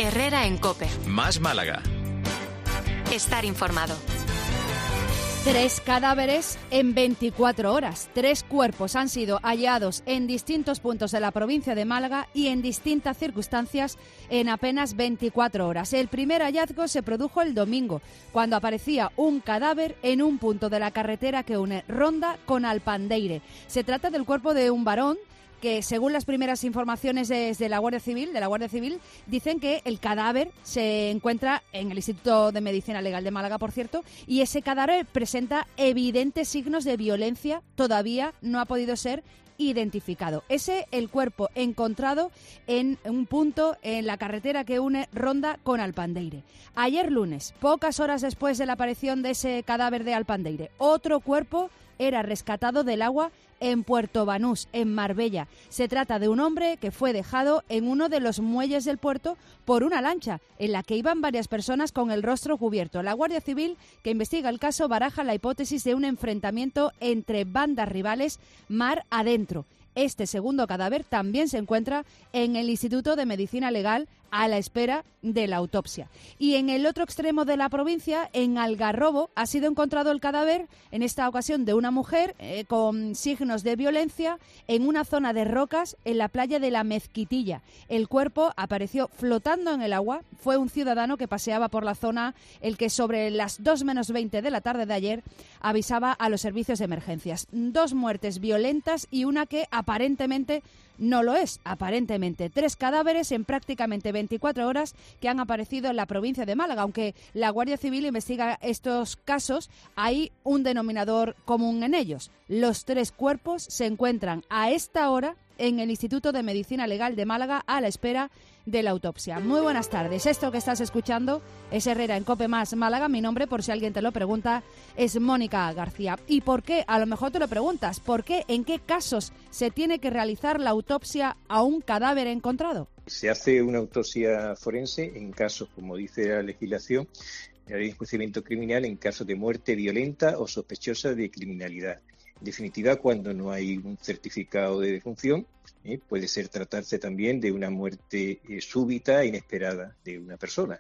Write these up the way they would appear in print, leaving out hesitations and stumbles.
Herrera en COPE. Más Málaga. Estar informado. 3 cadáveres en 24 horas. 3 cuerpos han sido hallados en distintos puntos de la provincia de Málaga y en distintas circunstancias en apenas 24 horas. El primer hallazgo se produjo el domingo, cuando aparecía un cadáver en un punto de la carretera que une Ronda con Alpandeire. Se trata del cuerpo de un varón que, según las primeras informaciones de la Guardia Civil, dicen que el cadáver se encuentra en el Instituto de Medicina Legal de Málaga, por cierto, y ese cadáver presenta evidentes signos de violencia, todavía no ha podido ser identificado. El cuerpo encontrado en un punto en la carretera que une Ronda con Alpandeire. Ayer lunes, pocas horas después de la aparición de ese cadáver de Alpandeire, otro cuerpo era rescatado del agua en Puerto Banús, en Marbella. Se trata de un hombre que fue dejado en uno de los muelles del puerto por una lancha en la que iban varias personas con el rostro cubierto. La Guardia Civil, que investiga el caso, baraja la hipótesis de un enfrentamiento entre bandas rivales mar adentro. Este segundo cadáver también se encuentra en el Instituto de Medicina Legal a la espera de la autopsia. Y en el otro extremo de la provincia, en Algarrobo, ha sido encontrado el cadáver, en esta ocasión de una mujer, con signos de violencia, en una zona de rocas en la playa de la Mezquitilla. El cuerpo apareció flotando en el agua. Fue un ciudadano que paseaba por la zona el que sobre las 2 menos 20 de la tarde de ayer avisaba a los servicios de emergencias. 2 muertes violentas y una que aparentemente no lo es. Aparentemente 3 cadáveres en prácticamente 24 horas que han aparecido en la provincia de Málaga. Aunque la Guardia Civil investiga estos casos, hay un denominador común en ellos. Los 3 cuerpos se encuentran a esta hora en el Instituto de Medicina Legal de Málaga a la espera de la autopsia. Muy buenas tardes. Esto que estás escuchando es Herrera en COPE Más Málaga. Mi nombre, por si alguien te lo pregunta, es Mónica García. ¿Y por qué? A lo mejor te lo preguntas. ¿Por qué? ¿En qué casos se tiene que realizar la autopsia a un cadáver encontrado? Se hace una autopsia forense en casos, como dice la legislación, de enjuiciamiento criminal en casos de muerte violenta o sospechosa de criminalidad. En definitiva, cuando no hay un certificado de defunción, puede tratarse también de una muerte súbita e inesperada de una persona.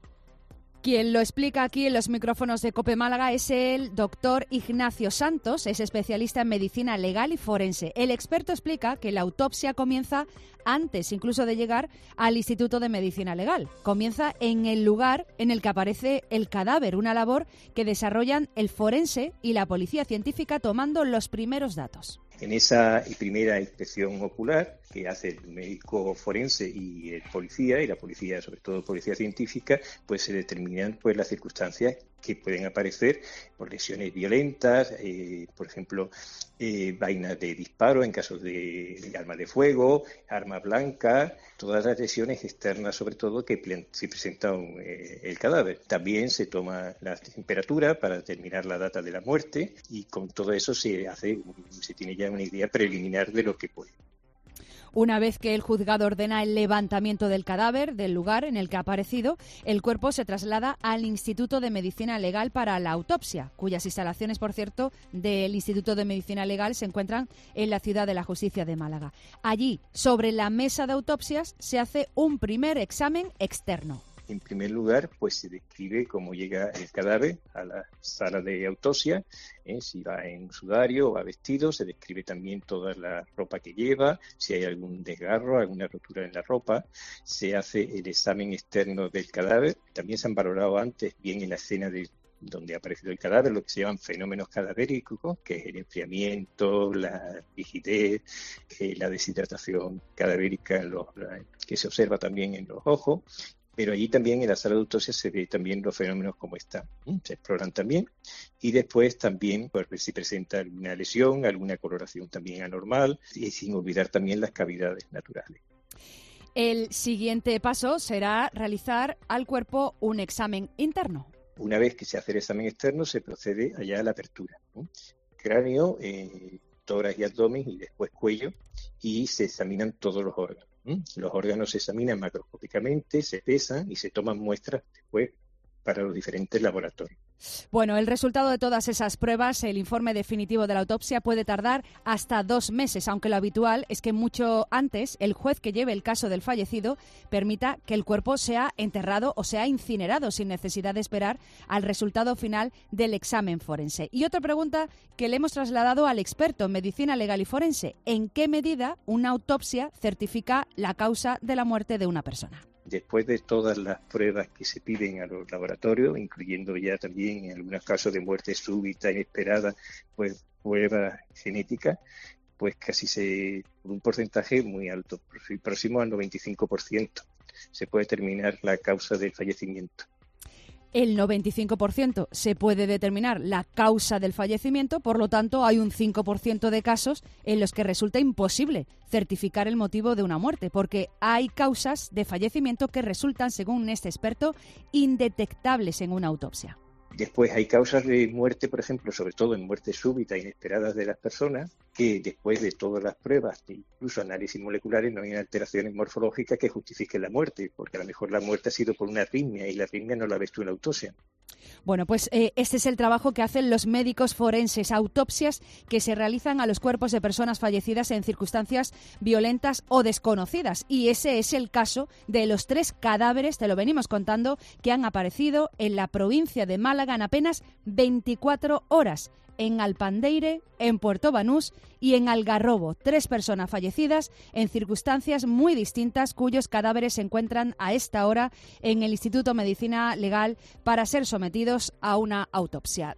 Quien lo explica aquí en los micrófonos de COPE Málaga es el doctor Ignacio Santos, es especialista en medicina legal y forense. El experto explica que la autopsia comienza antes incluso de llegar al Instituto de Medicina Legal. Comienza en el lugar en el que aparece el cadáver, una labor que desarrollan el forense y la policía científica tomando los primeros datos. En esa primera inspección ocular que hace el médico forense y el policía, y la policía, sobre todo policía científica, pues se determinan las circunstancias que pueden aparecer por lesiones violentas, por ejemplo, vainas de disparo en casos de armas de fuego, armas blancas, todas las lesiones externas, sobre todo, que se presentan el cadáver. También se toma la temperatura para determinar la data de la muerte y con todo eso se tiene ya una idea preliminar de lo que puede. Una vez que el juzgado ordena el levantamiento del cadáver del lugar en el que ha aparecido, el cuerpo se traslada al Instituto de Medicina Legal para la autopsia, cuyas instalaciones, por cierto, del Instituto de Medicina Legal se encuentran en la Ciudad de la Justicia de Málaga. Allí, sobre la mesa de autopsias, se hace un primer examen externo. En primer lugar, pues se describe cómo llega el cadáver a la sala de autopsia, si va en sudario o va vestido, se describe también toda la ropa que lleva, si hay algún desgarro, alguna rotura en la ropa, se hace el examen externo del cadáver. También se han valorado antes bien en la escena donde ha aparecido el cadáver, lo que se llaman fenómenos cadavéricos, que es el enfriamiento, la rigidez, la deshidratación cadavérica que se observa también en los ojos. Pero allí también en la sala de autopsia se ve también los fenómenos como están, se exploran también y después también por ver si presenta alguna lesión, alguna coloración también anormal y sin olvidar también las cavidades naturales. El siguiente paso será realizar al cuerpo un examen interno. Una vez que se hace el examen externo se procede allá a la apertura, cráneo, tórax y abdomen y después cuello y se examinan todos los órganos. Los órganos se examinan macroscópicamente, se pesan y se toman muestras después para los diferentes laboratorios. Bueno, el resultado de todas esas pruebas, el informe definitivo de la autopsia, puede tardar hasta 2 meses, aunque lo habitual es que mucho antes el juez que lleve el caso del fallecido permita que el cuerpo sea enterrado o sea incinerado sin necesidad de esperar al resultado final del examen forense. Y otra pregunta que le hemos trasladado al experto en medicina legal y forense: ¿en qué medida una autopsia certifica la causa de la muerte de una persona? Después de todas las pruebas que se piden a los laboratorios, incluyendo ya también en algunos casos de muerte súbita, inesperada, pues pruebas genéticas, pues por un porcentaje muy alto, próximo al 95%, se puede determinar la causa del fallecimiento. El 95% se puede determinar la causa del fallecimiento, por lo tanto hay un 5% de casos en los que resulta imposible certificar el motivo de una muerte, porque hay causas de fallecimiento que resultan, según este experto, indetectables en una autopsia. Después hay causas de muerte, por ejemplo, sobre todo en muertes súbitas e inesperadas de las personas, que después de todas las pruebas, incluso análisis moleculares, no hay alteraciones morfológicas que justifiquen la muerte, porque a lo mejor la muerte ha sido por una arritmia y la arritmia no la ves tú en la autopsia. Bueno, pues este es el trabajo que hacen los médicos forenses, autopsias que se realizan a los cuerpos de personas fallecidas en circunstancias violentas o desconocidas. Y ese es el caso de los 3 cadáveres, te lo venimos contando, que han aparecido en la provincia de Málaga en apenas 24 horas. En Alpandeire, en Puerto Banús y en Algarrobo. 3 personas fallecidas en circunstancias muy distintas, cuyos cadáveres se encuentran a esta hora en el Instituto de Medicina Legal para ser sometidos a una autopsia.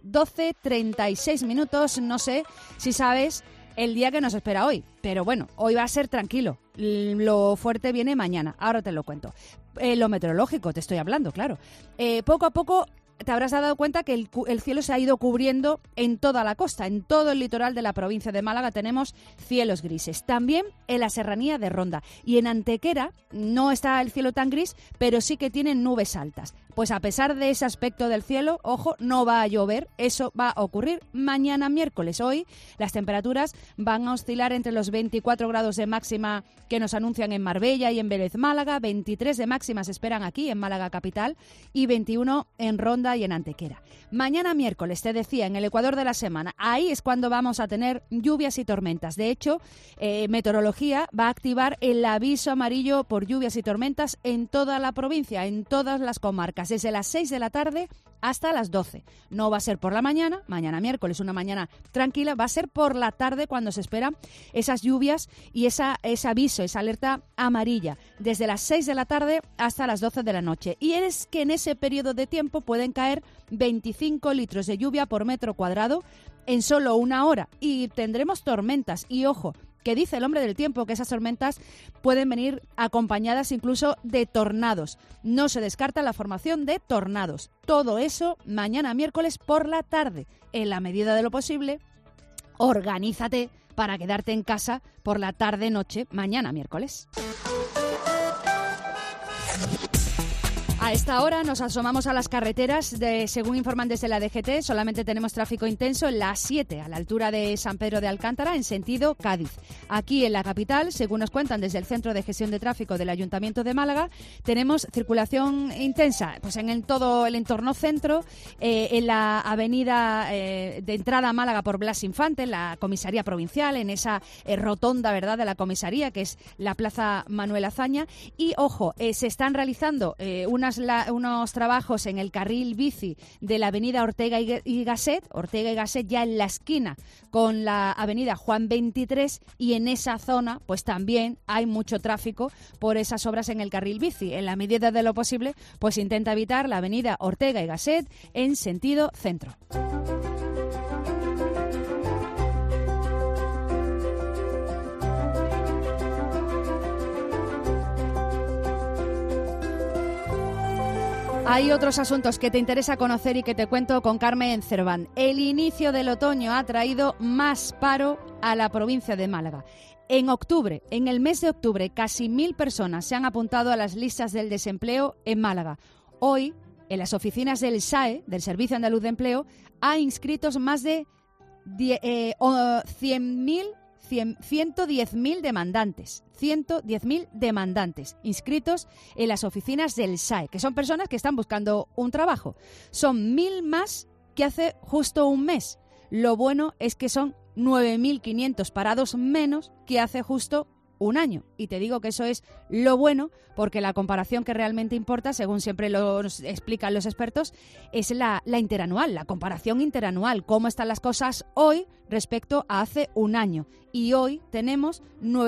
12:36 minutos, no sé si sabes el día que nos espera hoy, pero bueno, hoy va a ser tranquilo. Lo fuerte viene mañana, ahora te lo cuento. Lo meteorológico, te estoy hablando, claro. Poco a poco te habrás dado cuenta que el cielo se ha ido cubriendo en toda la costa, en todo el litoral de la provincia de Málaga tenemos cielos grises. También en la serranía de Ronda y en Antequera no está el cielo tan gris, pero sí que tienen nubes altas. Pues a pesar de ese aspecto del cielo, ojo, no va a llover, eso va a ocurrir mañana miércoles. Hoy las temperaturas van a oscilar entre los 24 grados de máxima que nos anuncian en Marbella y en Vélez Málaga, 23 de máxima se esperan aquí en Málaga capital y 21 en Ronda y en Antequera. Mañana miércoles, te decía, en el ecuador de la semana, ahí es cuando vamos a tener lluvias y tormentas. De hecho, Meteorología va a activar el aviso amarillo por lluvias y tormentas en toda la provincia, en todas las comarcas, desde las 6 de la tarde hasta las 12. No va a ser por la mañana, mañana miércoles, una mañana tranquila, va a ser por la tarde cuando se esperan esas lluvias y ese aviso, esa alerta amarilla, desde las 6 de la tarde hasta las 12 de la noche. Y es que en ese periodo de tiempo pueden caer 25 litros de lluvia por metro cuadrado en solo una hora y tendremos tormentas. Y ojo, que dice el hombre del tiempo que esas tormentas pueden venir acompañadas incluso de tornados. No se descarta la formación de tornados. Todo eso mañana miércoles por la tarde. En la medida de lo posible, organízate para quedarte en casa por la tarde-noche mañana miércoles. A esta hora nos asomamos a las carreteras. Según informan desde la DGT, solamente tenemos tráfico intenso en la A7, a la altura de San Pedro de Alcántara, en sentido Cádiz. Aquí en la capital, según nos cuentan desde el Centro de Gestión de Tráfico del Ayuntamiento de Málaga, tenemos circulación intensa pues en todo el entorno centro, en la avenida de entrada a Málaga por Blas Infante, en la comisaría provincial, en esa rotonda, ¿verdad?, de la comisaría, que es la Plaza Manuel Azaña. Y, ojo, se están realizando unos trabajos en el carril bici de la avenida Ortega y Gasset ya en la esquina con la avenida Juan 23, y en esa zona pues también hay mucho tráfico por esas obras en el carril bici. En la medida de lo posible pues intenta evitar la avenida Ortega y Gasset en sentido centro. Hay otros asuntos que te interesa conocer y que te cuento con Carmen Cerván. El inicio del otoño ha traído más paro a la provincia de Málaga. En el mes de octubre, casi 1.000 personas se han apuntado a las listas del desempleo en Málaga. Hoy, en las oficinas del SAE, del Servicio Andaluz de Empleo, hay inscritos más de 110.000 demandantes. 110.000 demandantes inscritos en las oficinas del SAE, que son personas que están buscando un trabajo. Son 1.000 más que hace justo un mes. Lo bueno es que son 9.500 parados menos que hace justo un año. Y te digo que eso es lo bueno, porque la comparación que realmente importa, según siempre lo explican los expertos, es la interanual, la comparación interanual. Cómo están las cosas hoy respecto a hace un año. Y hoy tenemos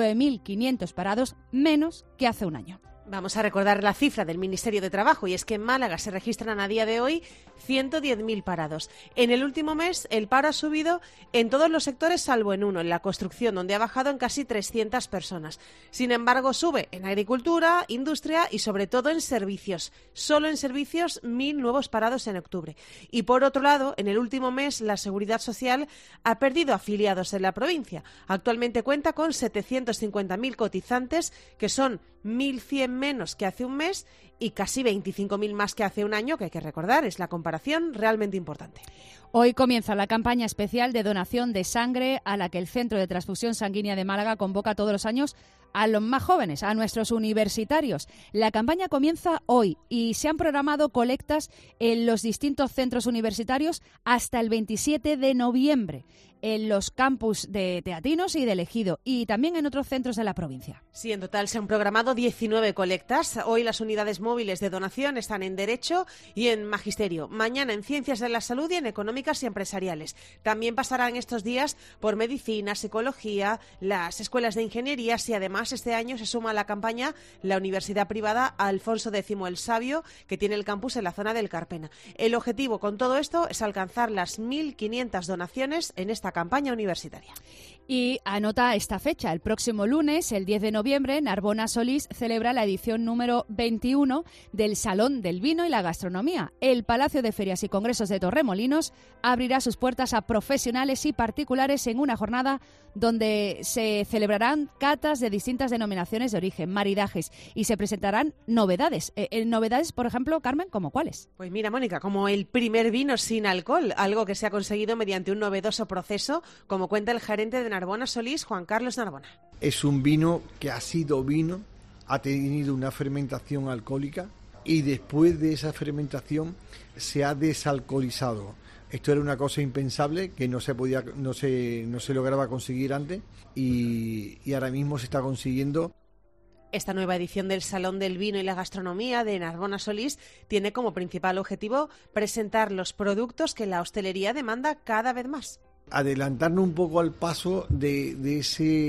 9.500 parados menos que hace un año. Vamos a recordar la cifra del Ministerio de Trabajo, y es que en Málaga se registran a día de hoy 110.000 parados. En el último mes el paro ha subido en todos los sectores salvo en uno, en la construcción, donde ha bajado en casi 300 personas. Sin embargo, sube en agricultura, industria y sobre todo en servicios. Solo en servicios 1.000 nuevos parados en octubre. Y por otro lado, en el último mes la Seguridad Social ha perdido afiliados en la provincia. Actualmente cuenta con 750.000 cotizantes, que son 1.100 menos que hace un mes y casi 25.000 más que hace un año, que hay que recordar, es la comparación realmente importante. Hoy comienza la campaña especial de donación de sangre a la que el Centro de Transfusión Sanguínea de Málaga convoca todos los años a los más jóvenes, a nuestros universitarios. La campaña comienza hoy y se han programado colectas en los distintos centros universitarios hasta el 27 de noviembre. En los campus de Teatinos y de Ejido y también en otros centros de la provincia. Sí, en total se han programado 19 colectas. Hoy las unidades móviles de donación están en Derecho y en Magisterio. Mañana en Ciencias de la Salud y en Económicas y Empresariales. También pasarán estos días por Medicina, Psicología, las escuelas de Ingenierías y además este año se suma a la campaña la Universidad Privada Alfonso X el Sabio, que tiene el campus en la zona del Carpena. El objetivo con todo esto es alcanzar las 1.500 donaciones en esta campaña universitaria. Y anota esta fecha, el próximo lunes, el 10 de noviembre, Narbona Solís celebra la edición número 21 del Salón del Vino y la Gastronomía. El Palacio de Ferias y Congresos de Torremolinos abrirá sus puertas a profesionales y particulares en una jornada donde se celebrarán catas de distintas denominaciones de origen, maridajes, y se presentarán novedades. Novedades, por ejemplo, Carmen, ¿como cuáles? Pues mira, Mónica, como el primer vino sin alcohol, algo que se ha conseguido mediante un novedoso proceso, como cuenta el gerente de Narbona Solís, Juan Carlos Narbona. Es un vino que ha sido vino, ha tenido una fermentación alcohólica y después de esa fermentación se ha desalcoholizado. Esto era una cosa impensable que no se lograba conseguir antes y ahora mismo se está consiguiendo. Esta nueva edición del Salón del Vino y la Gastronomía de Narbona Solís tiene como principal objetivo presentar los productos que la hostelería demanda cada vez más. Adelantarnos un poco al paso de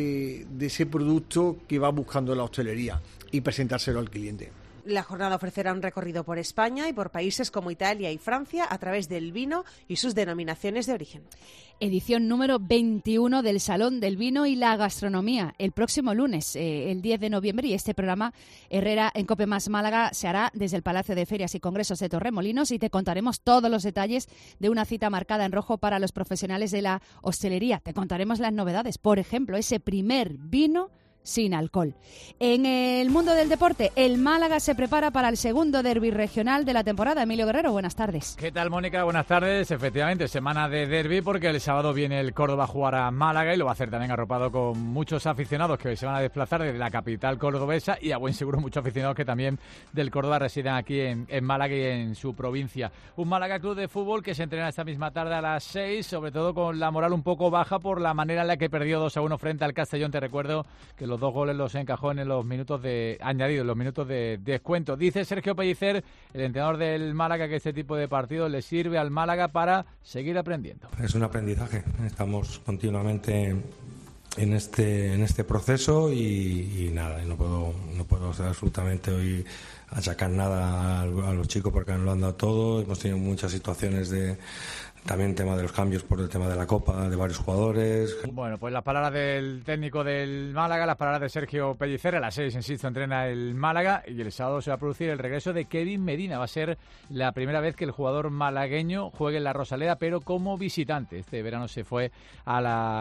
ese producto que va buscando la hostelería y presentárselo al cliente. La jornada ofrecerá un recorrido por España y por países como Italia y Francia a través del vino y sus denominaciones de origen. Edición número 21 del Salón del Vino y la Gastronomía, el próximo lunes, el 10 de noviembre, y este programa Herrera en COPE Más Málaga se hará desde el Palacio de Ferias y Congresos de Torremolinos y te contaremos todos los detalles de una cita marcada en rojo para los profesionales de la hostelería. Te contaremos las novedades, por ejemplo, ese primer vino sin alcohol. En el mundo del deporte, el Málaga se prepara para el segundo derbi regional de la temporada. Emilio Guerrero, buenas tardes. ¿Qué tal, Mónica? Buenas tardes. Efectivamente, semana de derbi porque el sábado viene el Córdoba a jugar a Málaga y lo va a hacer también arropado con muchos aficionados que hoy se van a desplazar desde la capital cordobesa y a buen seguro muchos aficionados que también del Córdoba residen aquí en Málaga y en su provincia. Un Málaga Club de Fútbol que se entrena esta misma tarde a las 6, sobre todo con la moral un poco baja por la manera en la que perdió 2-1 frente al Castellón. Te recuerdo que los dos goles los encajó en los minutos de añadido, en los minutos de descuento. Dice Sergio Pellicer, el entrenador del Málaga, que este tipo de partidos le sirve al Málaga para seguir aprendiendo. Es un aprendizaje, estamos continuamente en este proceso y nada, no puedo absolutamente hoy achacar nada a los chicos porque nos lo han dado todo. Hemos tenido muchas situaciones también tema de los cambios por el tema de la Copa, de varios jugadores. Bueno, pues las palabras del técnico del Málaga, las palabras de Sergio Pellicer. A las 6, insisto, entrena el Málaga y el sábado se va a producir el regreso de Kevin Medina. Va a ser la primera vez que el jugador malagueño juegue en la Rosaleda, pero como visitante. Este verano se fue a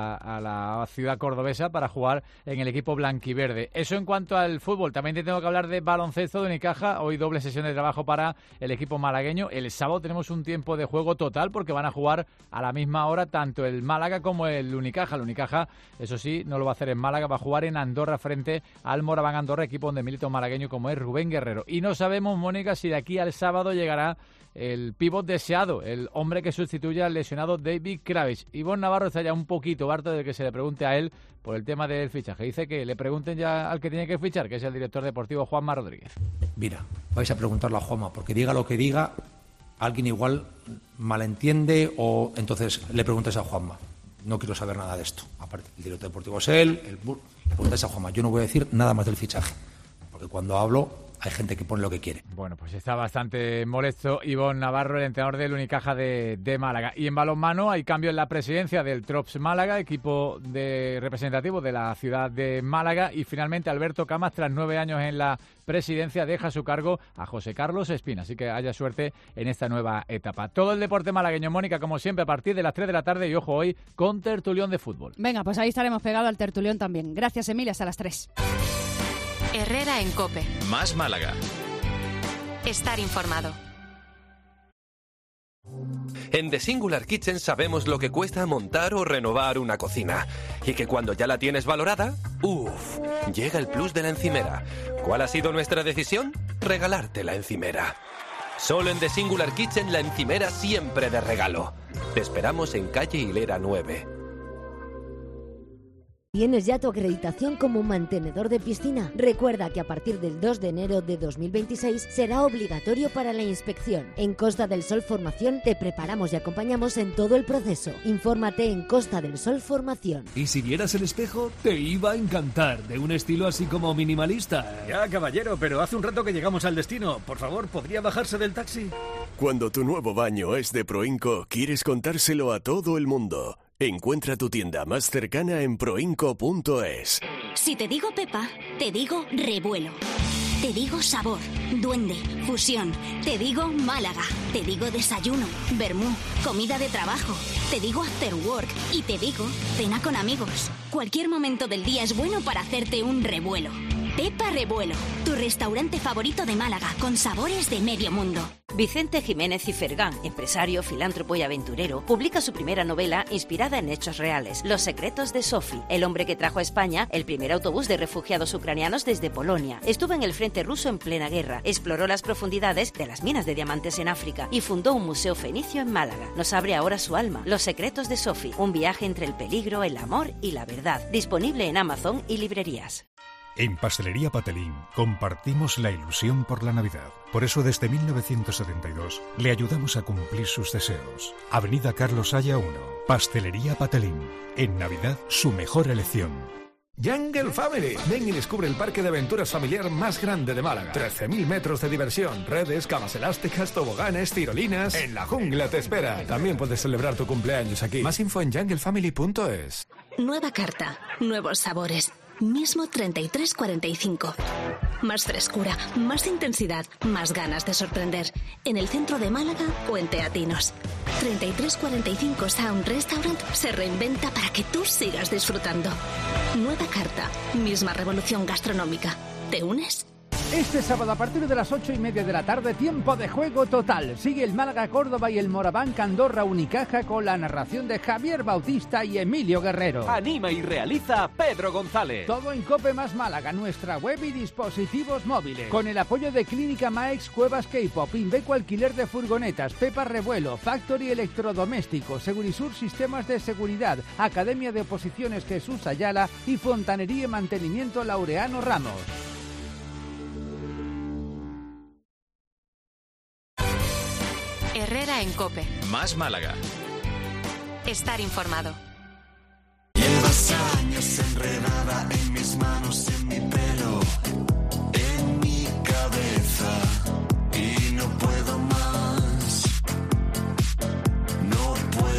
la ciudad cordobesa para jugar en el equipo blanquiverde. Eso en cuanto al fútbol. También te tengo que hablar de baloncesto de Unicaja. Hoy doble sesión de trabajo para el equipo malagueño. El sábado tenemos un tiempo de juego total porque van van a jugar a la misma hora tanto el Málaga como el Unicaja. El Unicaja, eso sí, no lo va a hacer en Málaga, va a jugar en Andorra frente al Moraván Andorra, equipo donde milita un malagueño como es Rubén Guerrero. Y no sabemos, Mónica, si de aquí al sábado llegará el pívot deseado, el hombre que sustituye al lesionado David Kravitz. Ivonne Navarro está ya un poquito harto de que se le pregunte a él por el tema del fichaje. Dice que le pregunten ya al que tiene que fichar, que es el director deportivo Juanma Rodríguez. Mira, vais a preguntarle a Juanma, porque diga lo que diga, alguien igual malentiende o entonces le preguntes a Juanma. No quiero saber nada de esto. Aparte, el director deportivo es él, le preguntáis a Juanma. Yo no voy a decir nada más del fichaje, porque cuando hablo hay gente que pone lo que quiere. Bueno, pues está bastante molesto Ivonne Navarro, el entrenador del Unicaja de Málaga. Y en balonmano hay cambio en la presidencia del Trops Málaga, equipo representativo de la ciudad de Málaga. Y finalmente Alberto Camas, tras 9 años en la presidencia, deja su cargo a José Carlos Espina. Así que haya suerte en esta nueva etapa. Todo el deporte malagueño, Mónica, como siempre, a partir de las 3 de la tarde. Y ojo, hoy con tertulión de fútbol. Venga, pues ahí estaremos pegados al tertulión también. Gracias, Emilia, hasta las 3. Herrera en COPE. Más Málaga. Estar informado. En The Singular Kitchen sabemos lo que cuesta montar o renovar una cocina. Y que cuando ya la tienes valorada, llega el plus de la encimera. ¿Cuál ha sido nuestra decisión? Regalarte la encimera. Solo en The Singular Kitchen la encimera siempre de regalo. Te esperamos en calle Hilera 9. ¿Tienes ya tu acreditación como mantenedor de piscina? Recuerda que a partir del 2 de enero de 2026 será obligatorio para la inspección. En Costa del Sol Formación te preparamos y acompañamos en todo el proceso. Infórmate en Costa del Sol Formación. Y si vieras el espejo, te iba a encantar, de un estilo así como minimalista. Ya, caballero, pero hace un rato que llegamos al destino. Por favor, ¿podría bajarse del taxi? Cuando tu nuevo baño es de Proinco, quieres contárselo a todo el mundo. Encuentra tu tienda más cercana en proinco.es. Si te digo Pepa, te digo revuelo. Te digo sabor, duende, fusión. Te digo Málaga. Te digo desayuno, vermú, comida de trabajo. Te digo after work y te digo cena con amigos. Cualquier momento del día es bueno para hacerte un revuelo. Pepa Revuelo, tu restaurante favorito de Málaga, con sabores de medio mundo. Vicente Jiménez y Fergán, empresario, filántropo y aventurero, publica su primera novela inspirada en hechos reales, Los secretos de Sofi, el hombre que trajo a España el primer autobús de refugiados ucranianos desde Polonia. Estuvo en el frente ruso en plena guerra, exploró las profundidades de las minas de diamantes en África y fundó un museo fenicio en Málaga. Nos abre ahora su alma, Los secretos de Sofi, un viaje entre el peligro, el amor y la verdad. Disponible en Amazon y librerías. En Pastelería Patelín compartimos la ilusión por la Navidad. Por eso desde 1972 le ayudamos a cumplir sus deseos. Avenida Carlos Haya 1, Pastelería Patelín. En Navidad, su mejor elección. Jungle Family. Ven y descubre el parque de aventuras familiar más grande de Málaga. 13.000 metros de diversión, redes, camas elásticas, toboganes, tirolinas. En la jungla te espera. También puedes celebrar tu cumpleaños aquí. Más info en junglefamily.es. Nueva carta, nuevos sabores. Mismo 3345. Más frescura, más intensidad, más ganas de sorprender. En el centro de Málaga o en Teatinos. 3345 Sound Restaurant se reinventa para que tú sigas disfrutando. Nueva carta, misma revolución gastronómica. ¿Te unes? Este sábado a partir de las 8:30 de la tarde, tiempo de juego total. Sigue el Málaga Córdoba y el Moraván Andorra Unicaja con la narración de Javier Bautista y Emilio Guerrero. Anima y realiza Pedro González. Todo en COPE más Málaga, nuestra web y dispositivos móviles. Con el apoyo de Clínica Maex, Cuevas K-Pop, Inveco Alquiler de Furgonetas, Pepa Revuelo, Factory Electrodomésticos, Segurisur Sistemas de Seguridad, Academia de Oposiciones Jesús Ayala y Fontanería y Mantenimiento Laureano Ramos. Herrera en COPE. Más Málaga. Estar informado. Llevas años enredada en mis manos, en mi pelo, en mi cabeza, y no puedo más. No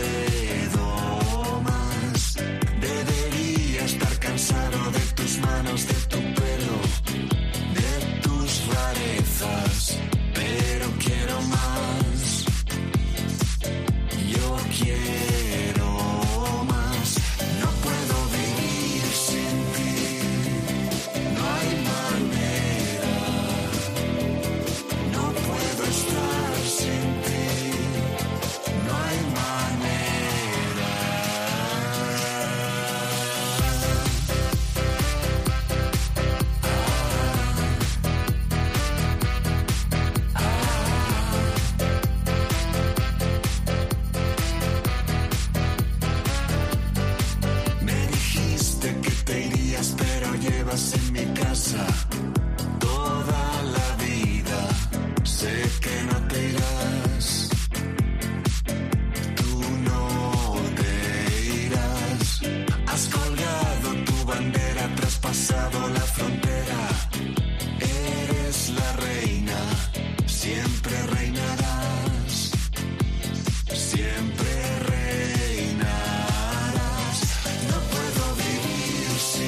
puedo más. Debería estar cansado de tus manos, de tu pelo, de tus rarezas, pero quiero más. Yo quiero más, no puedo vivir sin ti, no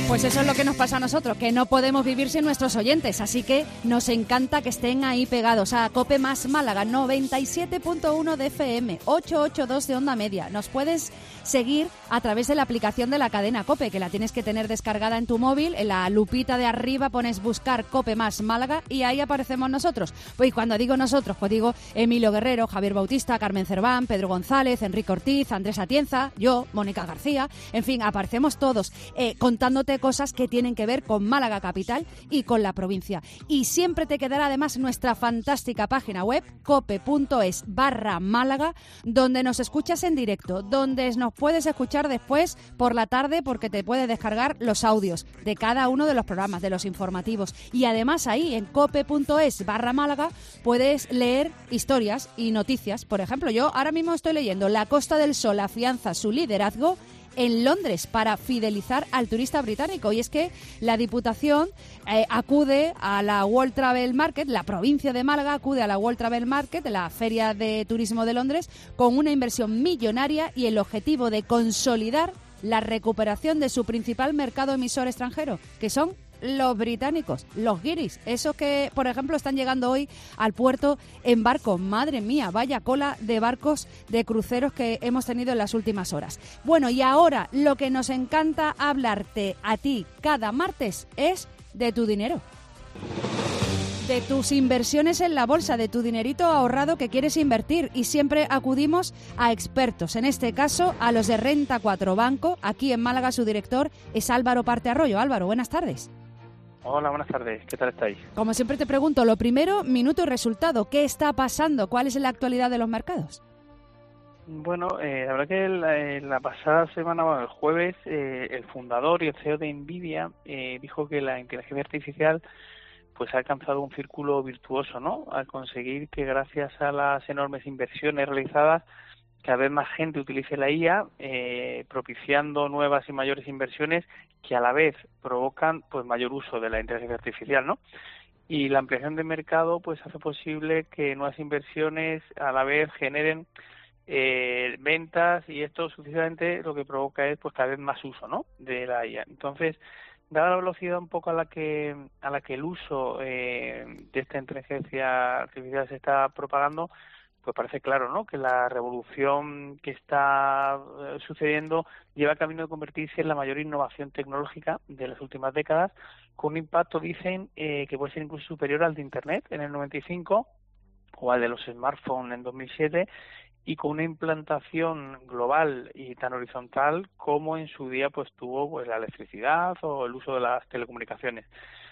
Pues eso es lo que nos pasa a nosotros, que no podemos vivir sin nuestros oyentes, así que nos encanta que estén ahí pegados a COPE más Málaga, 97.1 de FM, 882 de onda media. Nos puedes seguir a través de la aplicación de la cadena COPE, que la tienes que tener descargada en tu móvil. En la lupita de arriba pones buscar COPE más Málaga y ahí aparecemos nosotros. Pues cuando digo nosotros, pues digo Emilio Guerrero, Javier Bautista, Carmen Cerván, Pedro González, Enrique Ortiz, Andrés Atienza, yo, Mónica García, en fin, aparecemos todos contándote cosas que tienen que ver con Málaga capital y con la provincia. Y siempre te quedará además nuestra fantástica página web, cope.es/Málaga, donde nos escuchas en directo, donde nos puedes escuchar después por la tarde porque te puedes descargar los audios de cada uno de los programas, de los informativos. Y además ahí en cope.es/Málaga puedes leer historias y noticias. Por ejemplo, yo ahora mismo estoy leyendo La Costa del Sol afianza su liderazgo en Londres para fidelizar al turista británico. Y es que la Diputación acude a la World Travel Market, la provincia de Málaga acude a la World Travel Market, la Feria de Turismo de Londres, con una inversión millonaria y el objetivo de consolidar la recuperación de su principal mercado emisor extranjero, que son los británicos, los guiris, esos que, por ejemplo, están llegando hoy al puerto en barco. Madre mía, vaya cola de barcos, de cruceros que hemos tenido en las últimas horas. Bueno, y ahora lo que nos encanta hablarte a ti cada martes es de tu dinero. De tus inversiones en la bolsa, de tu dinerito ahorrado que quieres invertir, y siempre acudimos a expertos, en este caso a los de Renta 4 Banco. Aquí en Málaga su director es Álvaro Partearroyo. Álvaro, buenas tardes. Hola, buenas tardes. ¿Qué tal estáis? Como siempre te pregunto, lo primero, minuto y resultado. ¿Qué está pasando? ¿Cuál es la actualidad de los mercados? Bueno, la verdad que la pasada semana, bueno, el jueves, el fundador y el CEO de Nvidia dijo que la inteligencia artificial pues ha alcanzado un círculo virtuoso, ¿no? Al conseguir que gracias a las enormes inversiones realizadas cada vez más gente utilice la IA, propiciando nuevas y mayores inversiones que a la vez provocan pues mayor uso de la inteligencia artificial, ¿no? Y la ampliación de mercado pues hace posible que nuevas inversiones a la vez generen ventas, y esto sucesivamente lo que provoca es pues cada vez más uso, ¿no?, de la IA. Entonces, dada la velocidad un poco a la que el uso de esta inteligencia artificial se está propagando, pues parece claro, ¿no?, que la revolución que está sucediendo lleva camino de convertirse en la mayor innovación tecnológica de las últimas décadas, con un impacto, dicen, que puede ser incluso superior al de Internet en el 95 o al de los smartphones en 2007, y con una implantación global y tan horizontal como en su día pues tuvo pues la electricidad o el uso de las telecomunicaciones.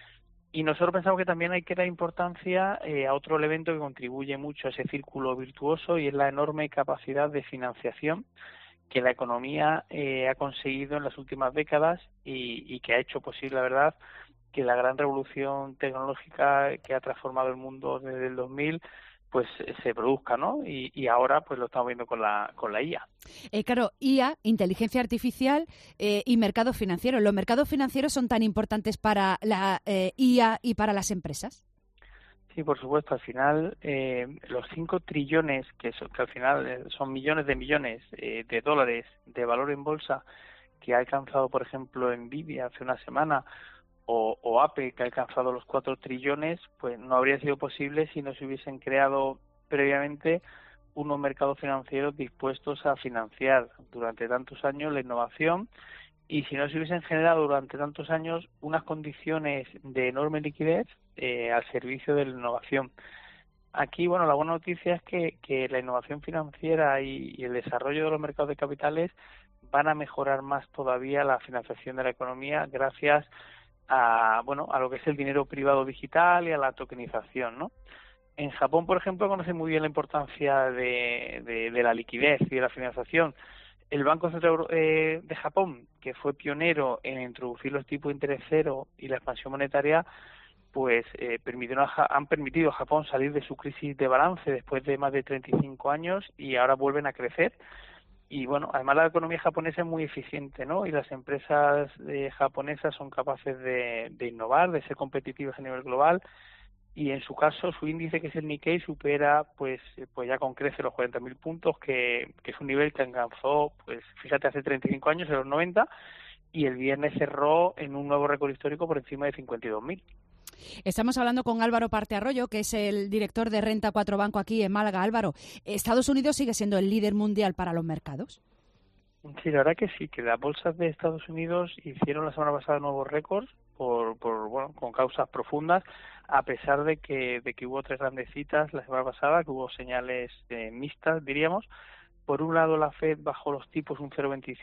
Y nosotros pensamos que también hay que dar importancia a otro elemento que contribuye mucho a ese círculo virtuoso, y es la enorme capacidad de financiación que la economía ha conseguido en las últimas décadas y que ha hecho posible, la verdad, que la gran revolución tecnológica que ha transformado el mundo desde el 2000 pues se produzca, ¿no? Y ahora pues lo estamos viendo con la IA. Claro, IA, inteligencia artificial y mercado financiero. ¿Los mercados financieros son tan importantes para la IA y para las empresas? Sí, por supuesto. Al final, los 5 trillones, que al final son millones de millones de dólares de valor en bolsa que ha alcanzado, por ejemplo, Nvidia hace una semana, o Apple, que ha alcanzado los 4 trillones, pues no habría sido posible si no se hubiesen creado previamente unos mercados financieros dispuestos a financiar durante tantos años la innovación, y si no se hubiesen generado durante tantos años unas condiciones de enorme liquidez al servicio de la innovación. Aquí, bueno, la buena noticia es que la innovación financiera y el desarrollo de los mercados de capitales van a mejorar más todavía la financiación de la economía gracias a lo que es el dinero privado digital y a la tokenización, ¿no? En Japón, por ejemplo, conoce muy bien la importancia de la liquidez y de la financiación. El Banco Central de Japón, que fue pionero en introducir los tipos de interés cero y la expansión monetaria, pues han permitido a Japón salir de su crisis de balance después de más de 35 años, y ahora vuelven a crecer. Y bueno, además la economía japonesa es muy eficiente, ¿no? Y las empresas japonesas son capaces de innovar, de ser competitivas a nivel global. Y en su caso, su índice, que es el Nikkei, supera pues ya con crece los 40.000 puntos, que es un nivel que alcanzó, pues fíjate, hace 35 años, en los 90, y el viernes cerró en un nuevo récord histórico por encima de 52.000. Estamos hablando con Álvaro Partearroyo, que es el director de Renta 4 Banco aquí en Málaga. Álvaro, ¿Estados Unidos sigue siendo el líder mundial para los mercados? Sí, la verdad que sí, que las bolsas de Estados Unidos hicieron la semana pasada nuevos récords con causas profundas, a pesar de que hubo 3 grandes citas la semana pasada, que hubo señales mixtas, diríamos. Por un lado, la Fed bajó los tipos un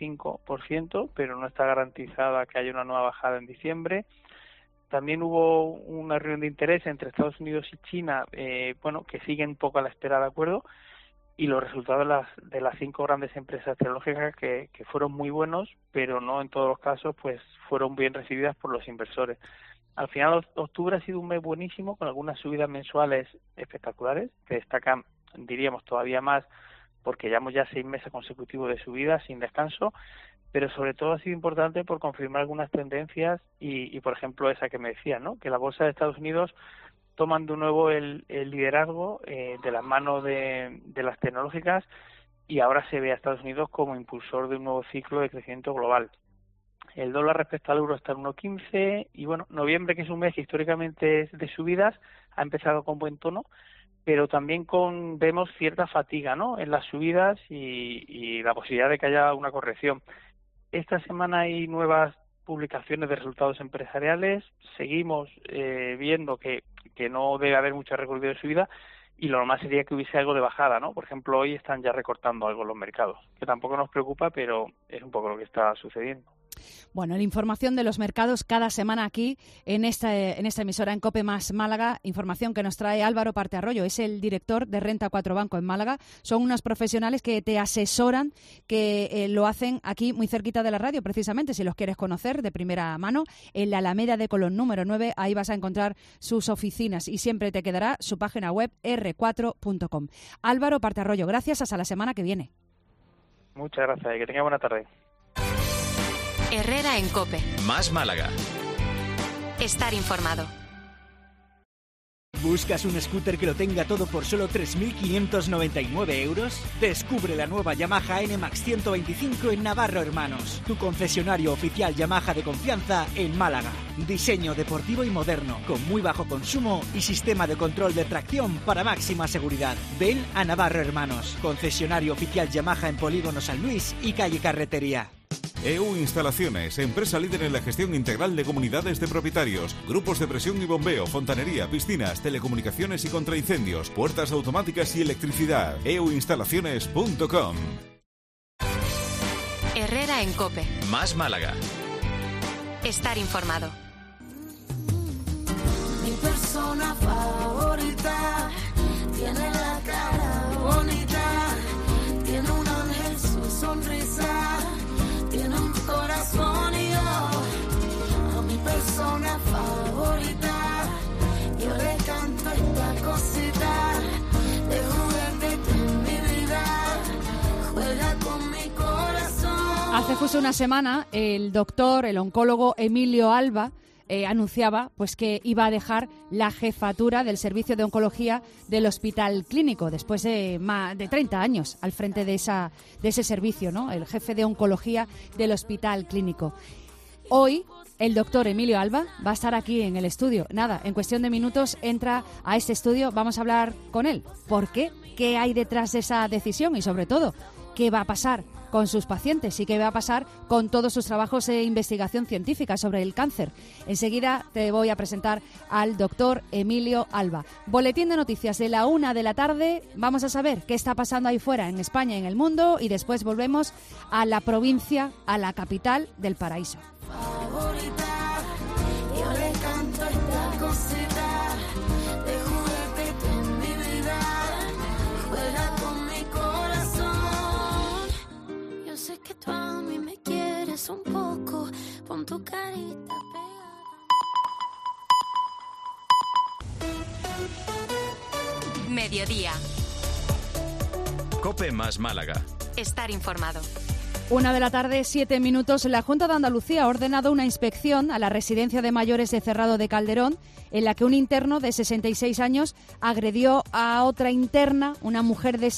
0,25%, pero no está garantizada que haya una nueva bajada en diciembre. También hubo una reunión de interés entre Estados Unidos y China, que siguen un poco a la espera de acuerdo, y los resultados de las 5 grandes empresas tecnológicas que fueron muy buenos, pero no en todos los casos pues fueron bien recibidas por los inversores. Al final, octubre ha sido un mes buenísimo, con algunas subidas mensuales espectaculares, que destacan, diríamos, todavía más, porque llevamos ya 6 meses consecutivos de subidas sin descanso, pero sobre todo ha sido importante por confirmar algunas tendencias y por ejemplo, esa que me decía, ¿no? Que la bolsa de Estados Unidos toman de nuevo el liderazgo de las manos de las tecnológicas, y ahora se ve a Estados Unidos como impulsor de un nuevo ciclo de crecimiento global. El dólar respecto al euro está en 1,15 y noviembre, que es un mes que históricamente es de subidas, ha empezado con buen tono, pero también vemos cierta fatiga, ¿no?, en las subidas y la posibilidad de que haya una corrección. Esta semana hay nuevas publicaciones de resultados empresariales, seguimos viendo que no debe haber mucho recorrido de subida, y lo normal sería que hubiese algo de bajada, ¿no? Por ejemplo, hoy están ya recortando algo los mercados, que tampoco nos preocupa, pero es un poco lo que está sucediendo. Bueno, la información de los mercados cada semana aquí en esta emisora en COPE más Málaga, información que nos trae Álvaro Partearroyo, es el director de Renta 4 Banco en Málaga. Son unos profesionales que te asesoran, que lo hacen aquí muy cerquita de la radio, precisamente, si los quieres conocer de primera mano, en la Alameda de Colón número 9, ahí vas a encontrar sus oficinas y siempre te quedará su página web r4.com. Álvaro Partearroyo, gracias, hasta la semana que viene. Muchas gracias y que tenga buena tarde. Herrera en COPE. Más Málaga. Estar informado. ¿Buscas un scooter que lo tenga todo por solo 3.599 euros? Descubre la nueva Yamaha NMAX 125 en Navarro Hermanos, tu concesionario oficial Yamaha de confianza en Málaga. Diseño deportivo y moderno, con muy bajo consumo y sistema de control de tracción para máxima seguridad. Ven a Navarro Hermanos, concesionario oficial Yamaha en Polígono San Luis y calle Carretería. EU Instalaciones, empresa líder en la gestión integral de comunidades de propietarios, grupos de presión y bombeo, fontanería, piscinas, telecomunicaciones y contraincendios, puertas automáticas y electricidad. euinstalaciones.com. Herrera en COPE. Más Málaga. Estar informado. Mi persona favorita tiene la cara bonita, tiene un ángel, su sonrisa, tiene un corazón, y yo a mi persona favorita yo le canto esta cosita de juguete en mi vida, juega con mi corazón. Hace justo una semana el oncólogo Emilio Alba anunciaba pues que iba a dejar la jefatura del servicio de oncología del Hospital Clínico después de más de 30 años al frente de ese servicio, ¿no? El jefe de oncología del Hospital Clínico. Hoy el doctor Emilio Alba va a estar aquí en el estudio. Nada, en cuestión de minutos entra a este estudio, vamos a hablar con él. ¿Por qué? ¿Qué hay detrás de esa decisión? Y sobre todo, ¿qué va a pasar con sus pacientes y qué va a pasar con todos sus trabajos de investigación científica sobre el cáncer? Enseguida te voy a presentar al doctor Emilio Alba. Boletín de noticias de la 1 de la tarde. Vamos a saber qué está pasando ahí fuera, en España y en el mundo, y después volvemos a la provincia, a la capital del paraíso. Favorita, yo le canto esta cosita de juguete en mi vida, juega con mi corazón. Yo sé que tú a mí me quieres un poco, pon tu carita pegada. Mediodía. COPE más Málaga. Estar informado. 1:07 p.m. La Junta de Andalucía ha ordenado una inspección a la residencia de mayores de Cerrado de Calderón, en la que un interno de 66 años agredió a otra interna, una mujer de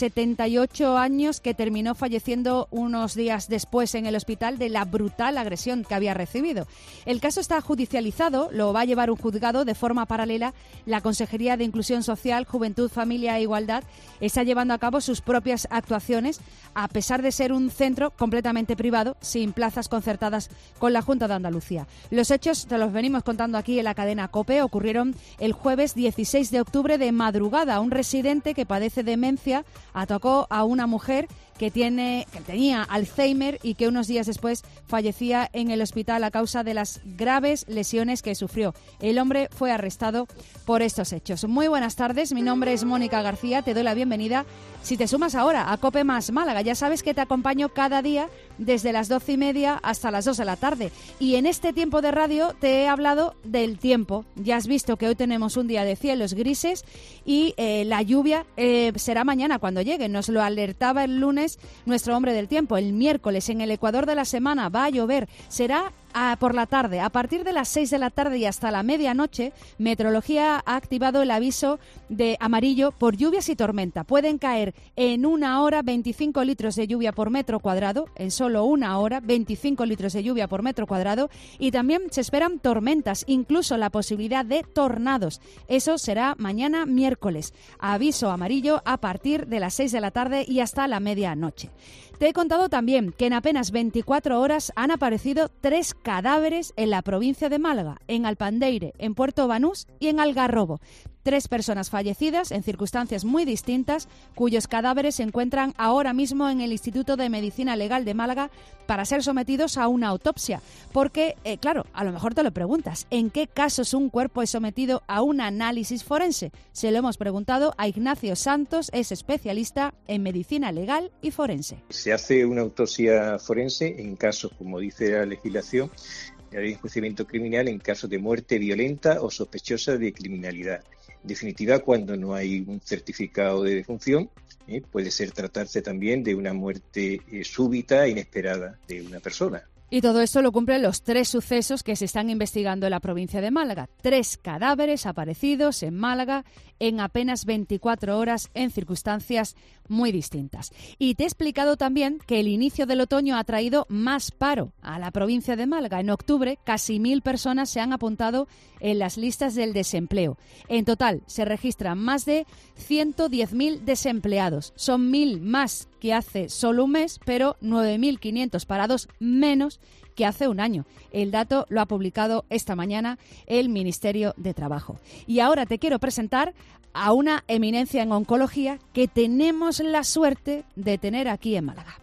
78 años, que terminó falleciendo unos días después en el hospital de la brutal agresión que había recibido. El caso está judicializado, lo va a llevar un juzgado. De forma paralela, la Consejería de Inclusión Social, Juventud, Familia e Igualdad está llevando a cabo sus propias actuaciones, a pesar de ser un centro completamente privado, sin plazas concertadas con la Junta de Andalucía. Los hechos, te los venimos contando aquí en la cadena COPE, ocurrieron el jueves 16 de octubre de madrugada. Un residente que padece demencia atacó a una mujer que tenía Alzheimer y que unos días después fallecía en el hospital a causa de las graves lesiones que sufrió. El hombre fue arrestado por estos hechos. Muy buenas tardes, mi nombre es Mónica García, te doy la bienvenida. Si te sumas ahora a COPE Más Málaga, ya sabes que te acompaño cada día desde las 12:30 hasta las 2 de la tarde. Y en este tiempo de radio te he hablado del tiempo. Ya has visto que hoy tenemos un día de cielos grises y la lluvia será mañana cuando llegue. Nos lo alertaba el lunes nuestro hombre del tiempo. El miércoles, en el Ecuador de la semana, va a llover. Será por la tarde. A partir de las 6 de la tarde y hasta la medianoche, Meteorología ha activado el aviso de amarillo por lluvias y tormenta. Pueden caer en una hora 25 litros de lluvia por metro cuadrado, en solo una hora 25 litros de lluvia por metro cuadrado, y también se esperan tormentas, incluso la posibilidad de tornados. Eso será mañana miércoles. Aviso amarillo a partir de las 6 de la tarde y hasta la medianoche. Te he contado también que en apenas 24 horas han aparecido 3 cadáveres en la provincia de Málaga, en Alpandeire, en Puerto Banús y en Algarrobo. 3 personas fallecidas en circunstancias muy distintas, cuyos cadáveres se encuentran ahora mismo en el Instituto de Medicina Legal de Málaga para ser sometidos a una autopsia. Porque, claro, a lo mejor te lo preguntas, ¿en qué casos un cuerpo es sometido a un análisis forense? Se lo hemos preguntado a Ignacio Santos, es especialista en medicina legal y forense. Se hace una autopsia forense en casos, como dice la legislación, de enjuiciamiento criminal en casos de muerte violenta o sospechosa de criminalidad. En definitiva, cuando no hay un certificado de defunción, puede tratarse también de una muerte súbita e inesperada de una persona. Y todo esto lo cumplen los 3 sucesos que se están investigando en la provincia de Málaga. 3 cadáveres aparecidos en Málaga en apenas 24 horas en circunstancias muy distintas. Y te he explicado también que el inicio del otoño ha traído más paro a la provincia de Málaga. En octubre, casi 1.000 personas se han apuntado en las listas del desempleo. En total, se registran más de 110.000 desempleados. Son 1.000 más que hace solo un mes, pero 9.500 parados menos que hace un año. El dato lo ha publicado esta mañana el Ministerio de Trabajo. Y ahora te quiero presentar a una eminencia en oncología que tenemos la suerte de tener aquí en Málaga.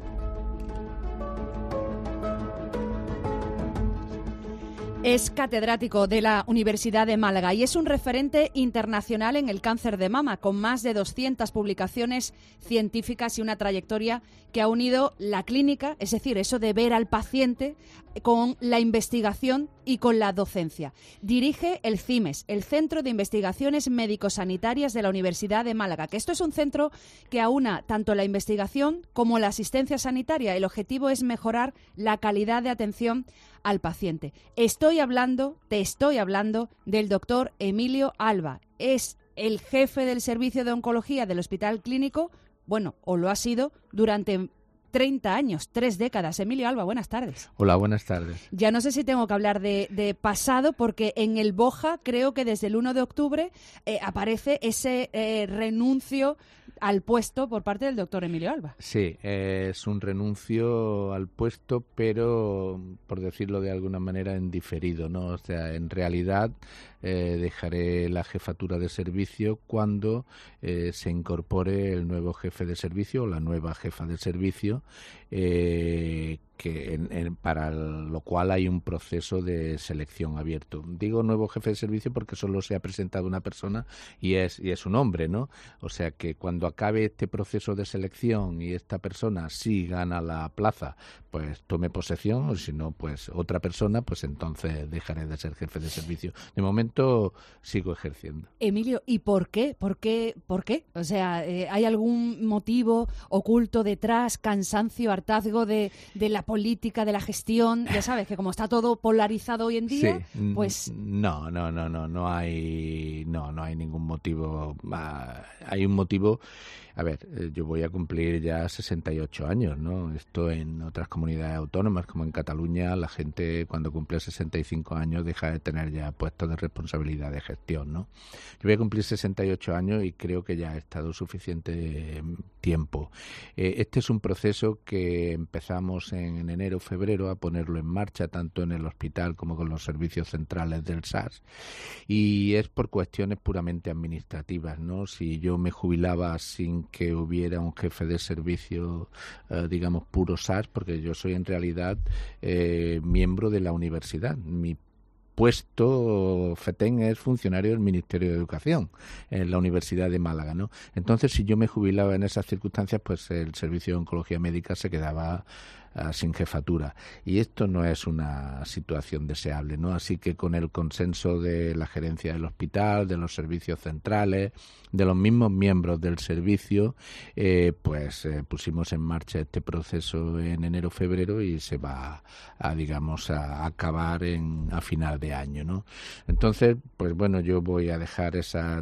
Es catedrático de la Universidad de Málaga y es un referente internacional en el cáncer de mama, con más de 200 publicaciones científicas y una trayectoria que ha unido la clínica, es decir, eso de ver al paciente, con la investigación y con la docencia. Dirige el CIMES, el Centro de Investigaciones Médico-Sanitarias de la Universidad de Málaga, que esto es un centro que aúna tanto la investigación como la asistencia sanitaria. El objetivo es mejorar la calidad de atención al paciente. Te estoy hablando del doctor Emilio Alba. Es el jefe del servicio de oncología del Hospital Clínico, o lo ha sido durante 30 años, 3 décadas. Emilio Alba, buenas tardes. Hola, buenas tardes. Ya no sé si tengo que hablar de pasado, porque en el BOJA creo que desde el 1 de octubre aparece ese renuncio al puesto por parte del doctor Emilio Alba. Sí, es un renuncio al puesto, pero, por decirlo de alguna manera, en diferido, ¿no? O sea, en realidad dejaré la jefatura de servicio cuando se incorpore el nuevo jefe de servicio o la nueva jefa de servicio, para lo cual hay un proceso de selección abierto. Digo nuevo jefe de servicio porque solo se ha presentado una persona y es un hombre, ¿no? O sea que cuando acabe este proceso de selección y esta persona sí gana la plaza, pues tome posesión, o si no, pues otra persona, pues entonces dejaré de ser jefe de servicio. De momento momento sigo ejerciendo. Emilio, ¿y por qué? ¿Por qué? O sea, ¿hay algún motivo oculto detrás, cansancio, hartazgo de la política, de la gestión? Ya sabes que como está todo polarizado hoy en día, sí. pues... No hay ningún motivo. Hay un motivo... A ver, yo voy a cumplir ya 68 años, ¿no? Esto en otras comunidades autónomas, como en Cataluña, la gente cuando cumple 65 años deja de tener ya puestos de responsabilidad de gestión, ¿no? Yo voy a cumplir 68 años y creo que ya he estado suficiente tiempo. Este es un proceso que empezamos en enero, febrero a ponerlo en marcha, tanto en el hospital como con los servicios centrales del SAS, y es por cuestiones puramente administrativas, ¿no? Si yo me jubilaba sin que hubiera un jefe de servicio, digamos, puro SAS, porque yo soy en realidad miembro de la universidad. Mi puesto FETEN es funcionario del Ministerio de Educación en la Universidad de Málaga, ¿no? Entonces, si yo me jubilaba en esas circunstancias, pues el servicio de oncología médica se quedaba sin jefatura, y esto no es una situación deseable, ¿no? Así que con el consenso de la gerencia del hospital, de los servicios centrales, de los mismos miembros del servicio, pusimos en marcha este proceso en enero-febrero y se va a acabar a final de año, ¿no? Entonces, pues bueno, yo voy a dejar esas,